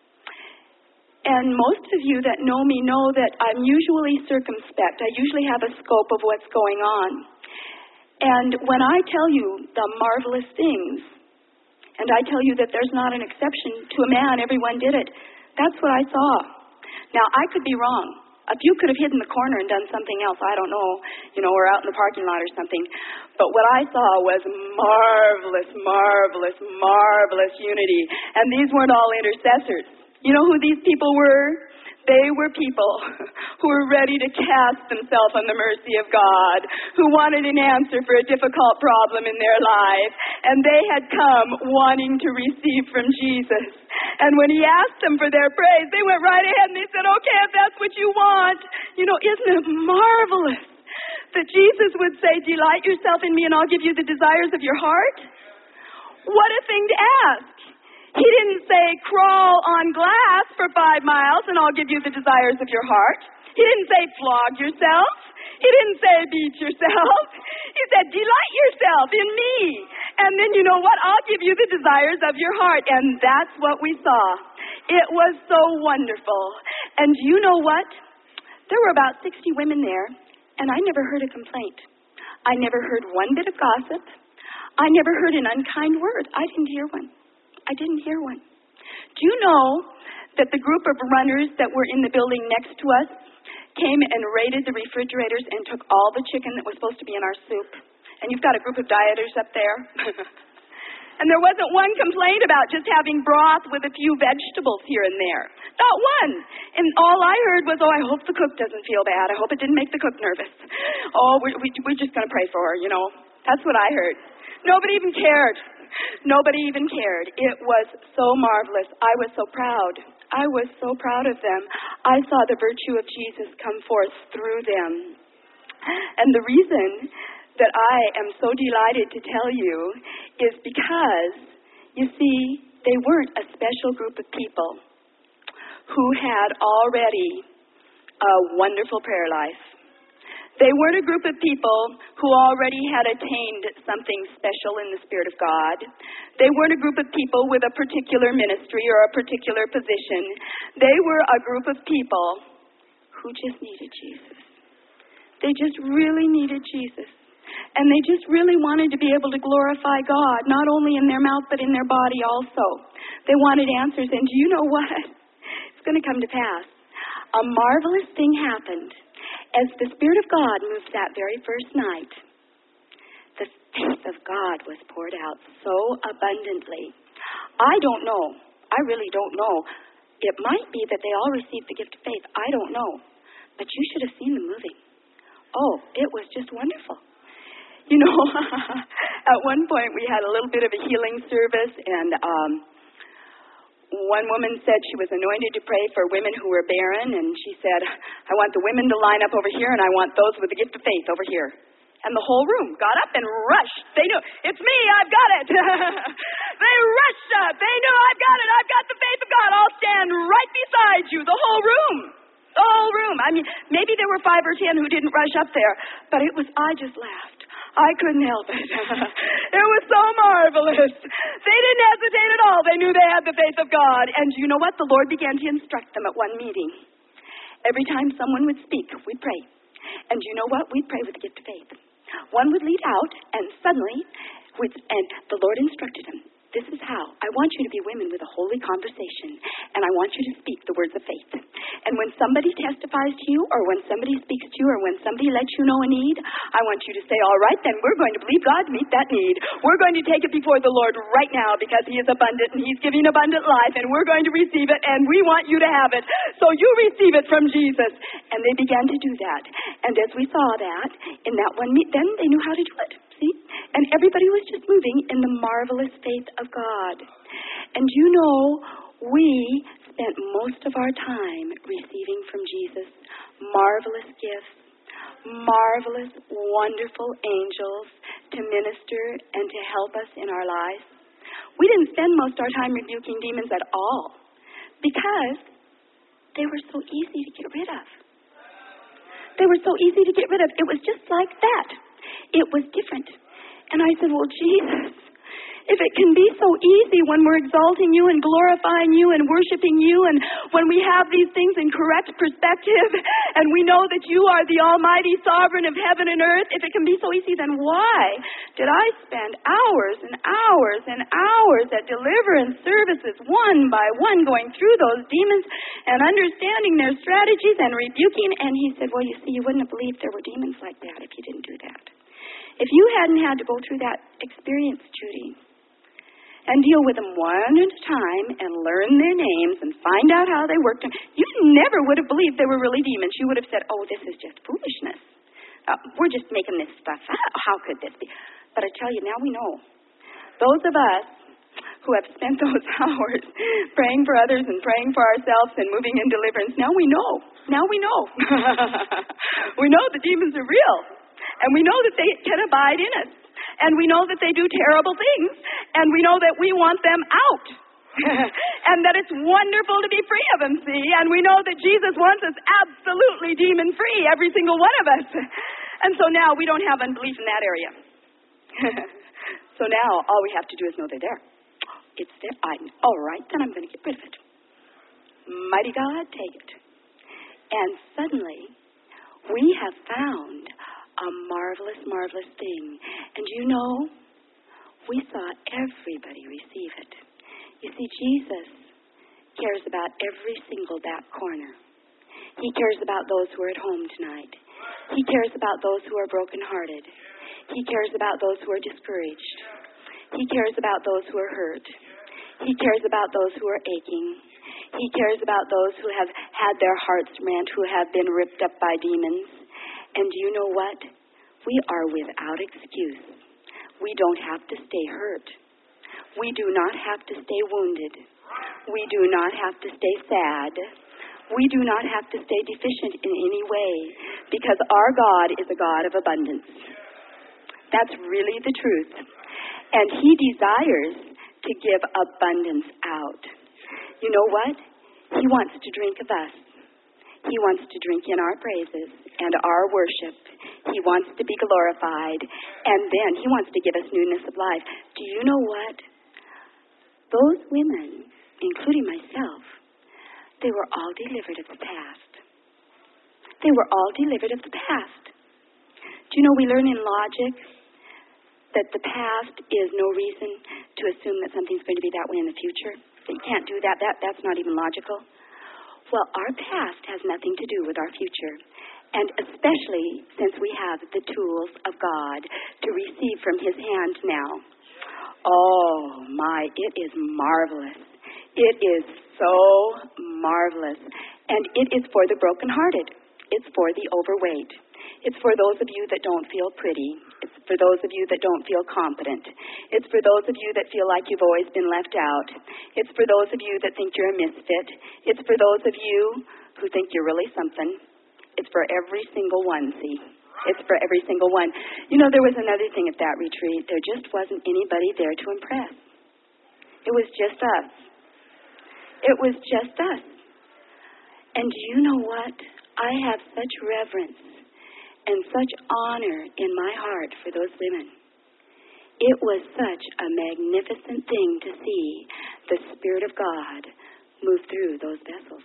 And most of you that know me know that I'm usually circumspect. I usually have a scope of what's going on. And when I tell you the marvelous things, and I tell you that there's not an exception to a man, everyone did it, that's what I saw. Now, I could be wrong. A few could have hidden in the corner and done something else. I don't know, or out in the parking lot or something. But what I saw was marvelous, marvelous, marvelous unity. And these weren't all intercessors. You know who these people were? They were people who were ready to cast themselves on the mercy of God, who wanted an answer for a difficult problem in their life. And they had come wanting to receive from Jesus. And when He asked them for their praise, they went right ahead and they said, "Okay, if that's what you want." Isn't it marvelous that Jesus would say, "Delight yourself in me and I'll give you the desires of your heart"? What a thing to ask. He didn't say, "Crawl on glass for 5 miles and I'll give you the desires of your heart." He didn't say, "Flog yourself." He didn't say, "Beat yourself." He said, "Delight yourself in me. And then you know what? I'll give you the desires of your heart." And that's what we saw. It was so wonderful. And you know what? There were about 60 women there, and I never heard a complaint. I never heard one bit of gossip. I never heard an unkind word. I didn't hear one. I didn't hear one. Do you know that the group of runners that were in the building next to us came and raided the refrigerators and took all the chicken that was supposed to be in our soup? And you've got a group of dieters up there. And there wasn't one complaint about just having broth with a few vegetables here and there. Not one. And all I heard was, oh, I hope the cook doesn't feel bad. I hope it didn't make the cook nervous. Oh, we're just going to pray for her, you know. That's what I heard. Nobody even cared. Nobody even cared. It was so marvelous. I was so proud. I was so proud of them. I saw the virtue of Jesus come forth through them. And the reason that I am so delighted to tell you is because, you see, they weren't a special group of people who had already a wonderful prayer life. They weren't a group of people who already had attained something special in the Spirit of God. They weren't a group of people with a particular ministry or a particular position. They were a group of people who just needed Jesus. They just really needed Jesus. And they just really wanted to be able to glorify God, not only in their mouth, but in their body also. They wanted answers. And do you know what? It's going to come to pass. A marvelous thing happened. As the Spirit of God moved that very first night, the faith of God was poured out so abundantly. I don't know. I really don't know. It might be that they all received the gift of faith. I don't know. But you should have seen them moving. Oh, it was just wonderful. You know, at one point we had a little bit of a healing service, and one woman said she was anointed to pray for women who were barren, and she said, I want the women to line up over here, and I want those with the gift of faith over here. And the whole room got up and rushed. They knew, it's me, I've got it. They rushed up. They knew, I've got it. I've got the faith of God. I'll stand right beside you. The whole room. The whole room. I mean, maybe there were 5 or 10 who didn't rush up there, but I just laughed. I couldn't help it. It was so marvelous. They didn't hesitate at all. They knew they had the faith of God. And you know what? The Lord began to instruct them at one meeting. Every time someone would speak, we'd pray. And you know what? We'd pray with the gift of faith. One would lead out, and suddenly, and the Lord instructed him, this is how. I want you to be women with a holy conversation, and I want you to speak the words of faith. And when somebody testifies to you, or when somebody speaks to you, or when somebody lets you know a need, I want you to say, all right, then we're going to believe God to meet that need. We're going to take it before the Lord right now, because He is abundant, and He's giving abundant life, and we're going to receive it, and we want you to have it. So you receive it from Jesus. And they began to do that. And as we saw that, in that one meet, then they knew how to do it. See? And everybody was just moving in the marvelous faith of God. And you know, we spent most of our time receiving from Jesus marvelous gifts, marvelous, wonderful angels to minister and to help us in our lives. We didn't spend most of our time rebuking demons at all because they were so easy to get rid of. They were so easy to get rid of. It was just like that. It was different. And I said, well, Jesus, if it can be so easy when we're exalting you and glorifying you and worshiping you, and when we have these things in correct perspective, and we know that you are the almighty sovereign of heaven and earth, if it can be so easy, then why did I spend hours and hours and hours at deliverance services, one by one, going through those demons and understanding their strategies and rebuking? And he said, well, you see, you wouldn't have believed there were demons like that if you didn't do that. If you hadn't had to go through that experience, Judy, and deal with them one at a time and learn their names and find out how they worked, you never would have believed they were really demons. You would have said, oh, this is just foolishness. We're just making this stuff up. How could this be? But I tell you, now we know. Those of us who have spent those hours praying for others and praying for ourselves and moving in deliverance, now we know. Now we know. We know the demons are real. And we know that they can abide in us. And we know that they do terrible things. And we know that we want them out. And that it's wonderful to be free of them, see? And we know that Jesus wants us absolutely demon-free, every single one of us. And so now we don't have unbelief in that area. So now all we have to do is know they're there. It's there. All right, then I'm going to get rid of it. Mighty God, take it. And suddenly we have found a marvelous, marvelous thing. And you know, we saw everybody receive it. You see, Jesus cares about every single back corner. He cares about those who are at home tonight. He cares about those who are brokenhearted. He cares about those who are discouraged. He cares about those who are hurt. He cares about those who are aching. He cares about those who have had their hearts rent, who have been ripped up by demons. And you know what? We are without excuse. We don't have to stay hurt. We do not have to stay wounded. We do not have to stay sad. We do not have to stay deficient in any way, because our God is a God of abundance. That's really the truth. And He desires to give abundance out. You know what? He wants to drink of us. He wants to drink in our praises and our worship. He wants to be glorified. And then He wants to give us newness of life. Do you know what? Those women, including myself, they were all delivered of the past. They were all delivered of the past. Do you know, we learn in logic that the past is no reason to assume that something's going to be that way in the future. That you can't do that. That's not even logical. Well, our past has nothing to do with our future. And especially since we have the tools of God to receive from His hand now. Oh, my, it is marvelous. It is so marvelous. And it is for the brokenhearted. It's for the overweight. It's for those of you that don't feel pretty. It's for those of you that don't feel competent. It's for those of you that feel like you've always been left out. It's for those of you that think you're a misfit. It's for those of you who think you're really something. It's for every single one, see? It's for every single one. You know, there was another thing at that retreat. There just wasn't anybody there to impress. It was just us. It was just us. And do you know what? I have such reverence and such honor in my heart for those women. It was such a magnificent thing to see the Spirit of God move through those vessels.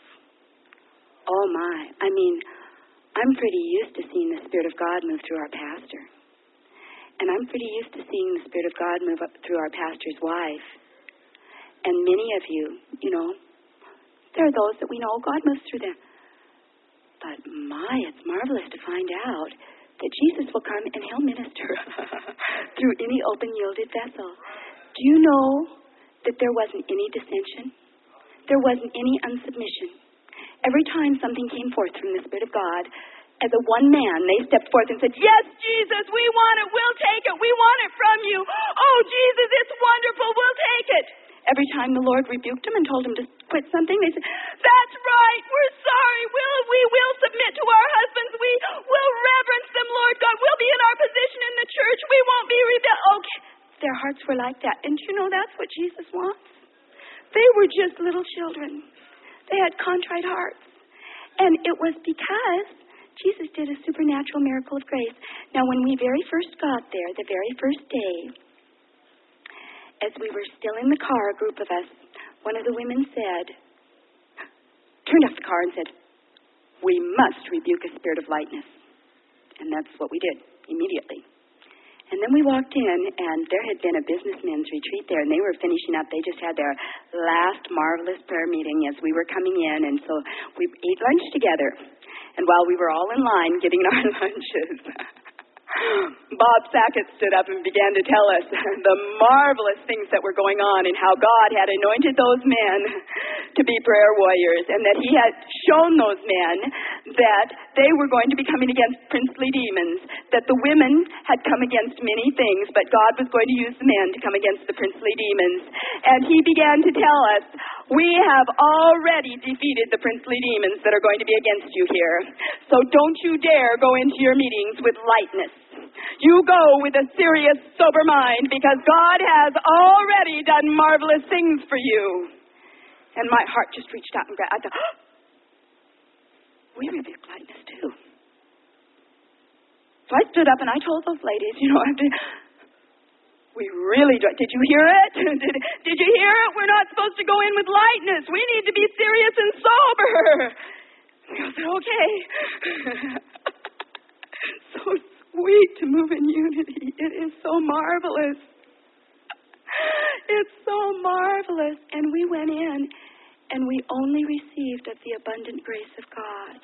Oh my, I mean, I'm pretty used to seeing the Spirit of God move through our pastor. And I'm pretty used to seeing the Spirit of God move up through our pastor's wife. And many of you, you know, there are those that we know God moves through them. But my, it's marvelous to find out that Jesus will come and He'll minister through any open, yielded vessel. Do you know that there wasn't any dissension? There wasn't any unsubmission. Every time something came forth from the Spirit of God, as a one man, they stepped forth and said, "Yes, Jesus, we want it. We'll take it. We want it from you. Oh, Jesus, it's wonderful. We'll take it." Every time the Lord rebuked them and told them to quit something, they said, "That's right. We're sorry. We will submit to our husbands. We will reverence them, Lord God. We'll be in our position in the church. We won't be rebel." Okay. Their hearts were like that. And you know that's what Jesus wants? They were just little children. They had contrite hearts. And it was because Jesus did a supernatural miracle of grace. Now, when we very first got there, the very first day, as we were still in the car, a group of us, one of the women turned off the car and said, "We must rebuke a spirit of lightness." And that's what we did immediately. And then we walked in, and there had been a businessmen's retreat there, and they were finishing up. They just had their last marvelous prayer meeting as we were coming in, and so we ate lunch together. And while we were all in line getting our lunches, Bob Sackett stood up and began to tell us the marvelous things that were going on and how God had anointed those men to be prayer warriors, and that He had shown those men that they were going to be coming against princely demons, that the women had come against many things, but God was going to use the men to come against the princely demons. And He began to tell us, "We have already defeated the princely demons that are going to be against you here. So don't you dare go into your meetings with lightness. You go with a serious, sober mind, because God has already done marvelous things for you." And my heart just reached out and grabbed. I thought, "Oh, we rebuke lightness too." So I stood up and I told those ladies, we really do. Did you hear it? Did you hear it? We're not supposed to go in with lightness. We need to be serious and sober. And I said, "Okay." So week to move in unity. It is so marvelous. It's so marvelous. And we went in and we only received of the abundant grace of God.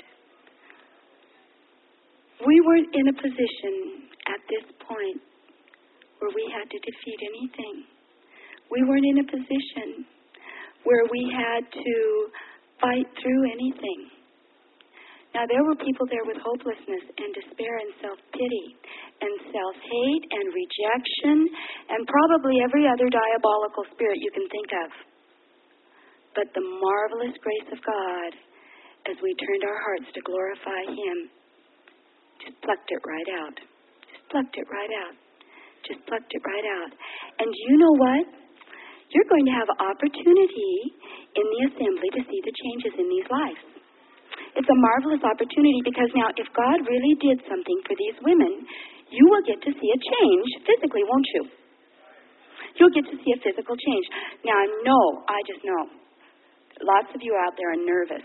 We weren't in a position at this point where we had to defeat anything. We weren't in a position where we had to fight through anything. Now, there were people there with hopelessness and despair and self-pity and self-hate and rejection and probably every other diabolical spirit you can think of. But the marvelous grace of God, as we turned our hearts to glorify Him, just plucked it right out. Just plucked it right out. Just plucked it right out. And you know what? You're going to have opportunity in the assembly to see the changes in these lives. It's a marvelous opportunity because now if God really did something for these women, you will get to see a change physically, won't you? You'll get to see a physical change. Now, I just know, lots of you out there are nervous.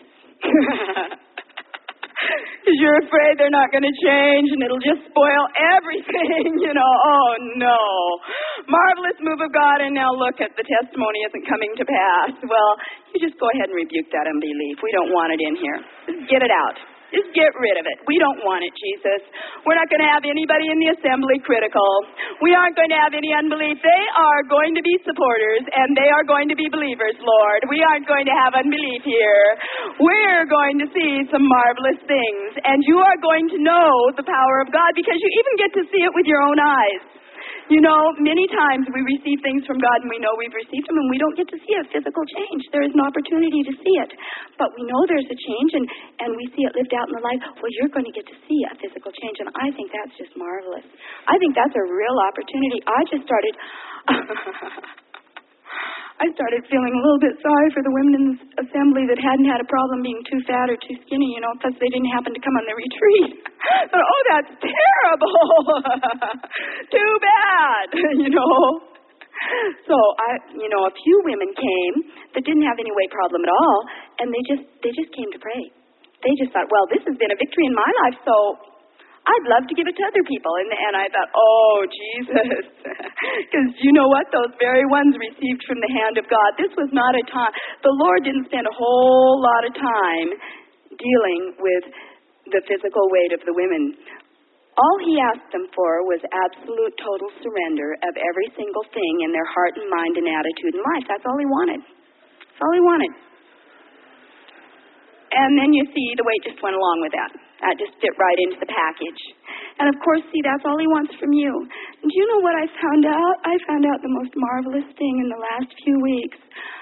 Because you're afraid they're not going to change and it'll just spoil everything, Oh, no. Marvelous move of God, and now look at the testimony isn't coming to pass. Well, you just go ahead and rebuke that unbelief. We don't want it in here. Just get it out. Just get rid of it. We don't want it, Jesus. We're not going to have anybody in the assembly critical. We aren't going to have any unbelief. They are going to be supporters, and they are going to be believers, Lord. We aren't going to have unbelief here. We're going to see some marvelous things, and you are going to know the power of God because you even get to see it with your own eyes. Many times we receive things from God and we know we've received them and we don't get to see a physical change. There is an opportunity to see it. But we know there's a change and we see it lived out in the life. Well, you're going to get to see a physical change, and I think that's just marvelous. I think that's a real opportunity. I started feeling a little bit sorry for the women in the assembly that hadn't had a problem being too fat or too skinny, because they didn't happen to come on the retreat. I thought, oh, that's terrible. Too bad, So a few women came that didn't have any weight problem at all, and they just came to pray. They just thought, well, this has been a victory in my life, so I'd love to give it to other people. And I thought, oh, Jesus. Because you know what? Those very ones received from the hand of God. This was not a time. The Lord didn't spend a whole lot of time dealing with the physical weight of the women. All He asked them for was absolute total surrender of every single thing in their heart and mind and attitude in life. That's all He wanted. That's all He wanted. And then you see the weight just went along with that. That just fit right into the package. And of course, see, that's all He wants from you. And do you know what I found out? I found out the most marvelous thing in the last few weeks.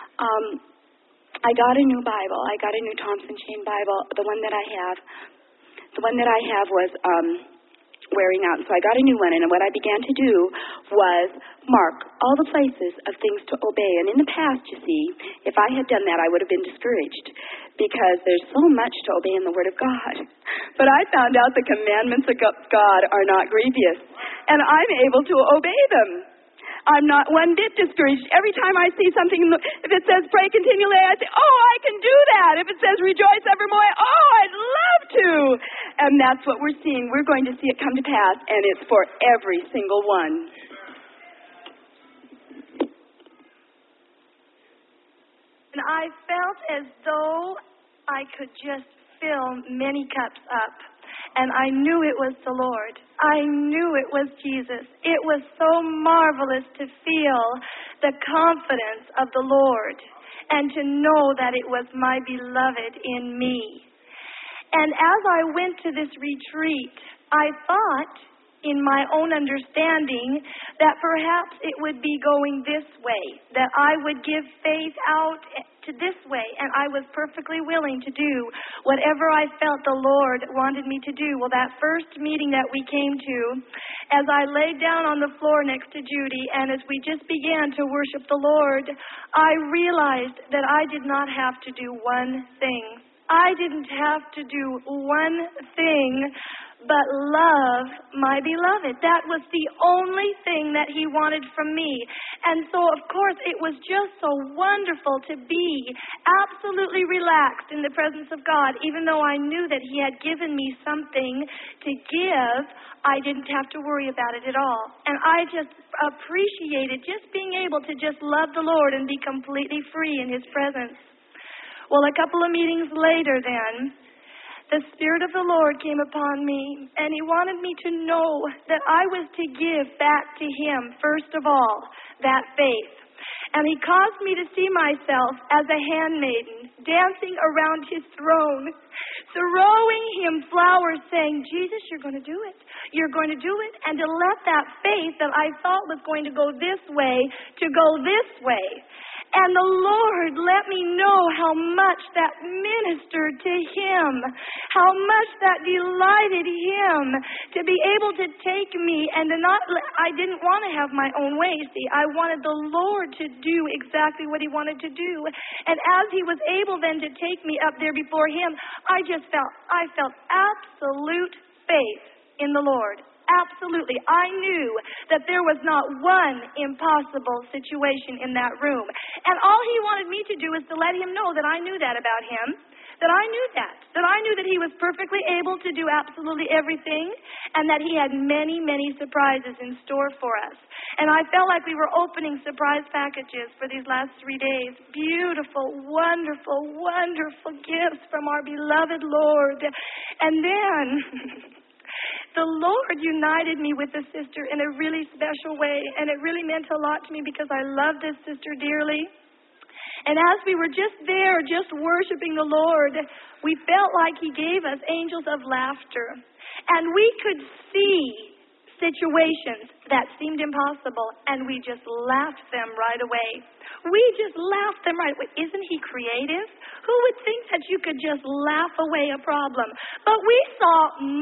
I got a new Bible. I got a new Thompson Chain Bible. The one that I have was wearing out. So I got a new one, and what I began to do was mark all the places of things to obey. And in the past, you see, if I had done that, I would have been discouraged because there's so much to obey in the Word of God. But I found out the commandments of God are not grievous, and I'm able to obey them. I'm not one bit discouraged. Every time I see something, if it says pray continually, I say, oh, I can do that. If it says rejoice evermore, oh, I'd love to. And that's what we're seeing. We're going to see it come to pass, and it's for every single one. And I felt as though I could just fill many cups up. And I knew it was the Lord. I knew it was Jesus. It was so marvelous to feel the confidence of the Lord and to know that it was my beloved in me. And as I went to this retreat, I thought in my own understanding that perhaps it would be going this way, that I would give faith out to this way, and I was perfectly willing to do whatever I felt the Lord wanted me to do. Well, that first meeting that we came to, as I laid down on the floor next to Judy, and as we just began to worship the Lord, I realized that I did not have to do one thing. I didn't have to do one thing but love my beloved. That was the only thing that he wanted from me. And so, of course, it was just so wonderful to be absolutely relaxed in the presence of God. Even though I knew that he had given me something to give, I didn't have to worry about it at all. And I just appreciated just being able to just love the Lord and be completely free in his presence. Well, a couple of meetings later then, the Spirit of the Lord came upon me, and he wanted me to know that I was to give back to him, first of all, that faith. And he caused me to see myself as a handmaiden, dancing around his throne, throwing him flowers, saying, Jesus, you're going to do it. You're going to do it. And to let that faith that I thought was going to go this way, to go this way. And the Lord let me know how much that ministered to him, how much that delighted him to be able to take me and to not, I didn't want to have my own way, see. I wanted the Lord to do exactly what he wanted to do. And as he was able then to take me up there before him, I felt absolute faith in the Lord. Absolutely. I knew that there was not one impossible situation in that room. And all he wanted me to do was to let him know that I knew that about him, that I knew that he was perfectly able to do absolutely everything, and that he had many, many surprises in store for us. And I felt like we were opening surprise packages for these last 3 days. Beautiful, wonderful, wonderful gifts from our beloved Lord. And then the Lord united me with a sister in a really special way, and it really meant a lot to me because I love this sister dearly. And as we were just there, just worshiping the Lord, we felt like he gave us angels of laughter. And we could see situations that seemed impossible, and we just laughed them right away. We just laughed them right away. Isn't he creative? Who would think that you could just laugh away a problem? But we saw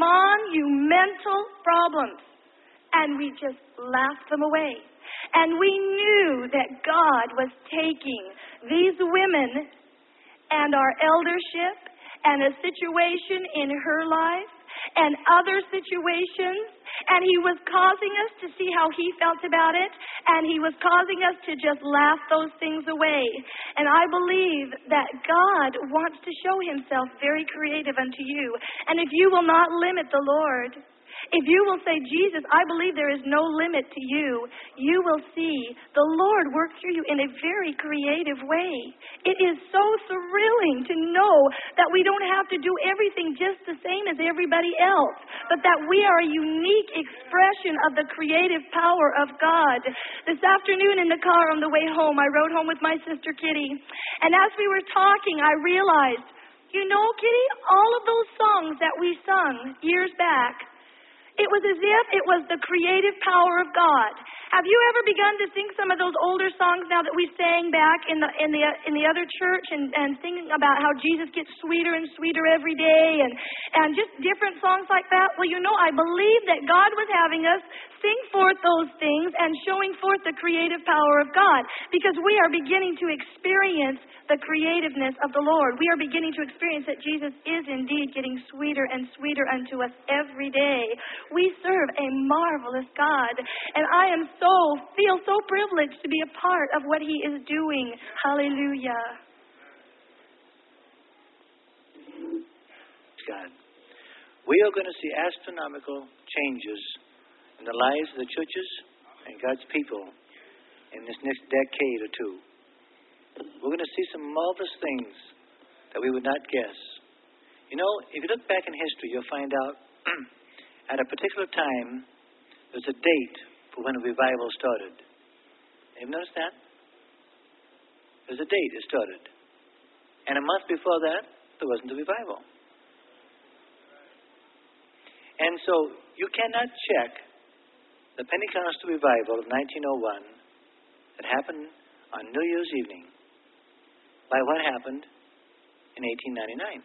monumental problems, and we just laughed them away. And we knew that God was taking these women and our eldership and a situation in her life and other situations, and he was causing us to see how he felt about it, and he was causing us to just laugh those things away. And I believe that God wants to show himself very creative unto you. And if you will not limit the Lord, if you will say, Jesus, I believe there is no limit to you, you will see the Lord work through you in a very creative way. It is so thrilling to know that we don't have to do everything just the same as everybody else, but that we are a unique expression of the creative power of God. This afternoon in the car on the way home, I rode home with my sister Kitty, and as we were talking, I realized, you know, Kitty, all of those songs that we sung years back, it was as if it was the creative power of God. Have you ever begun to sing some of those older songs now that we sang back in the other church and singing about how Jesus gets sweeter and sweeter every day and just different songs like that? Well, you know, I believe that God was having us sing forth those things and showing forth the creative power of God, because we are beginning to experience the creativeness of the Lord. We are beginning to experience that Jesus is indeed getting sweeter and sweeter unto us every day. We serve a marvelous God, and I feel so privileged to be a part of what he is doing. Hallelujah. God. We are going to see astronomical changes in the lives of the churches and God's people in this next decade or two. We're going to see some marvelous things that we would not guess. You know, if you look back in history, you'll find out at a particular time there's a date for when a revival started. Have you noticed that? There's a date it started. And a month before that, there wasn't a revival. And so you cannot check the Pentecostal revival of 1901 that happened on New Year's evening by what happened in 1899.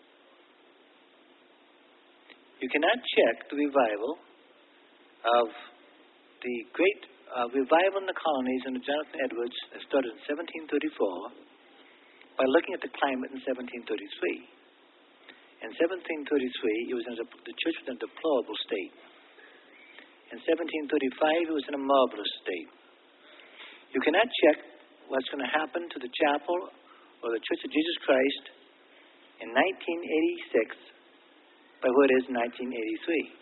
You cannot check the revival of the great revival in the colonies under Jonathan Edwards that started in 1734 by looking at the climate in 1733. In 1733, the church was in a deplorable state. In 1735, it was in a marvelous state. You cannot check what's going to happen to the chapel or the Church of Jesus Christ in 1986 by what it is in 1983.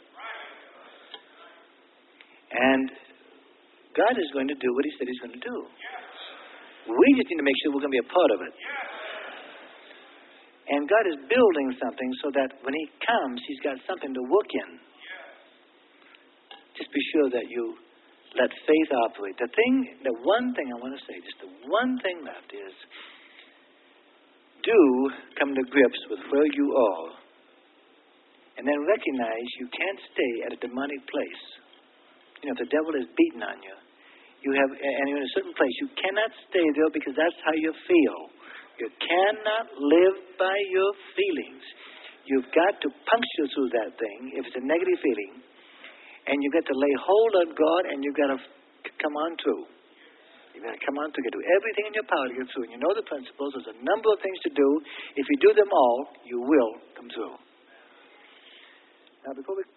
And God is going to do what He said He's going to do. We just need to make sure we're going to be a part of it. And God is building something so that when He comes, He's got something to work in. Just be sure that you let faith operate. The one thing I want to say, just the one thing left is, do come to grips with where you are. And then recognize you can't stay at a demonic place. You know, if the devil is beating on you, and you're in a certain place, you cannot stay there because that's how you feel. You cannot live by your feelings. You've got to puncture through that thing if it's a negative feeling, and you've got to lay hold on God, and you've got to come on through. You've got to come on through. You do everything in your power to get through. And you know the principles. There's a number of things to do. If you do them all, you will come through. Now, before we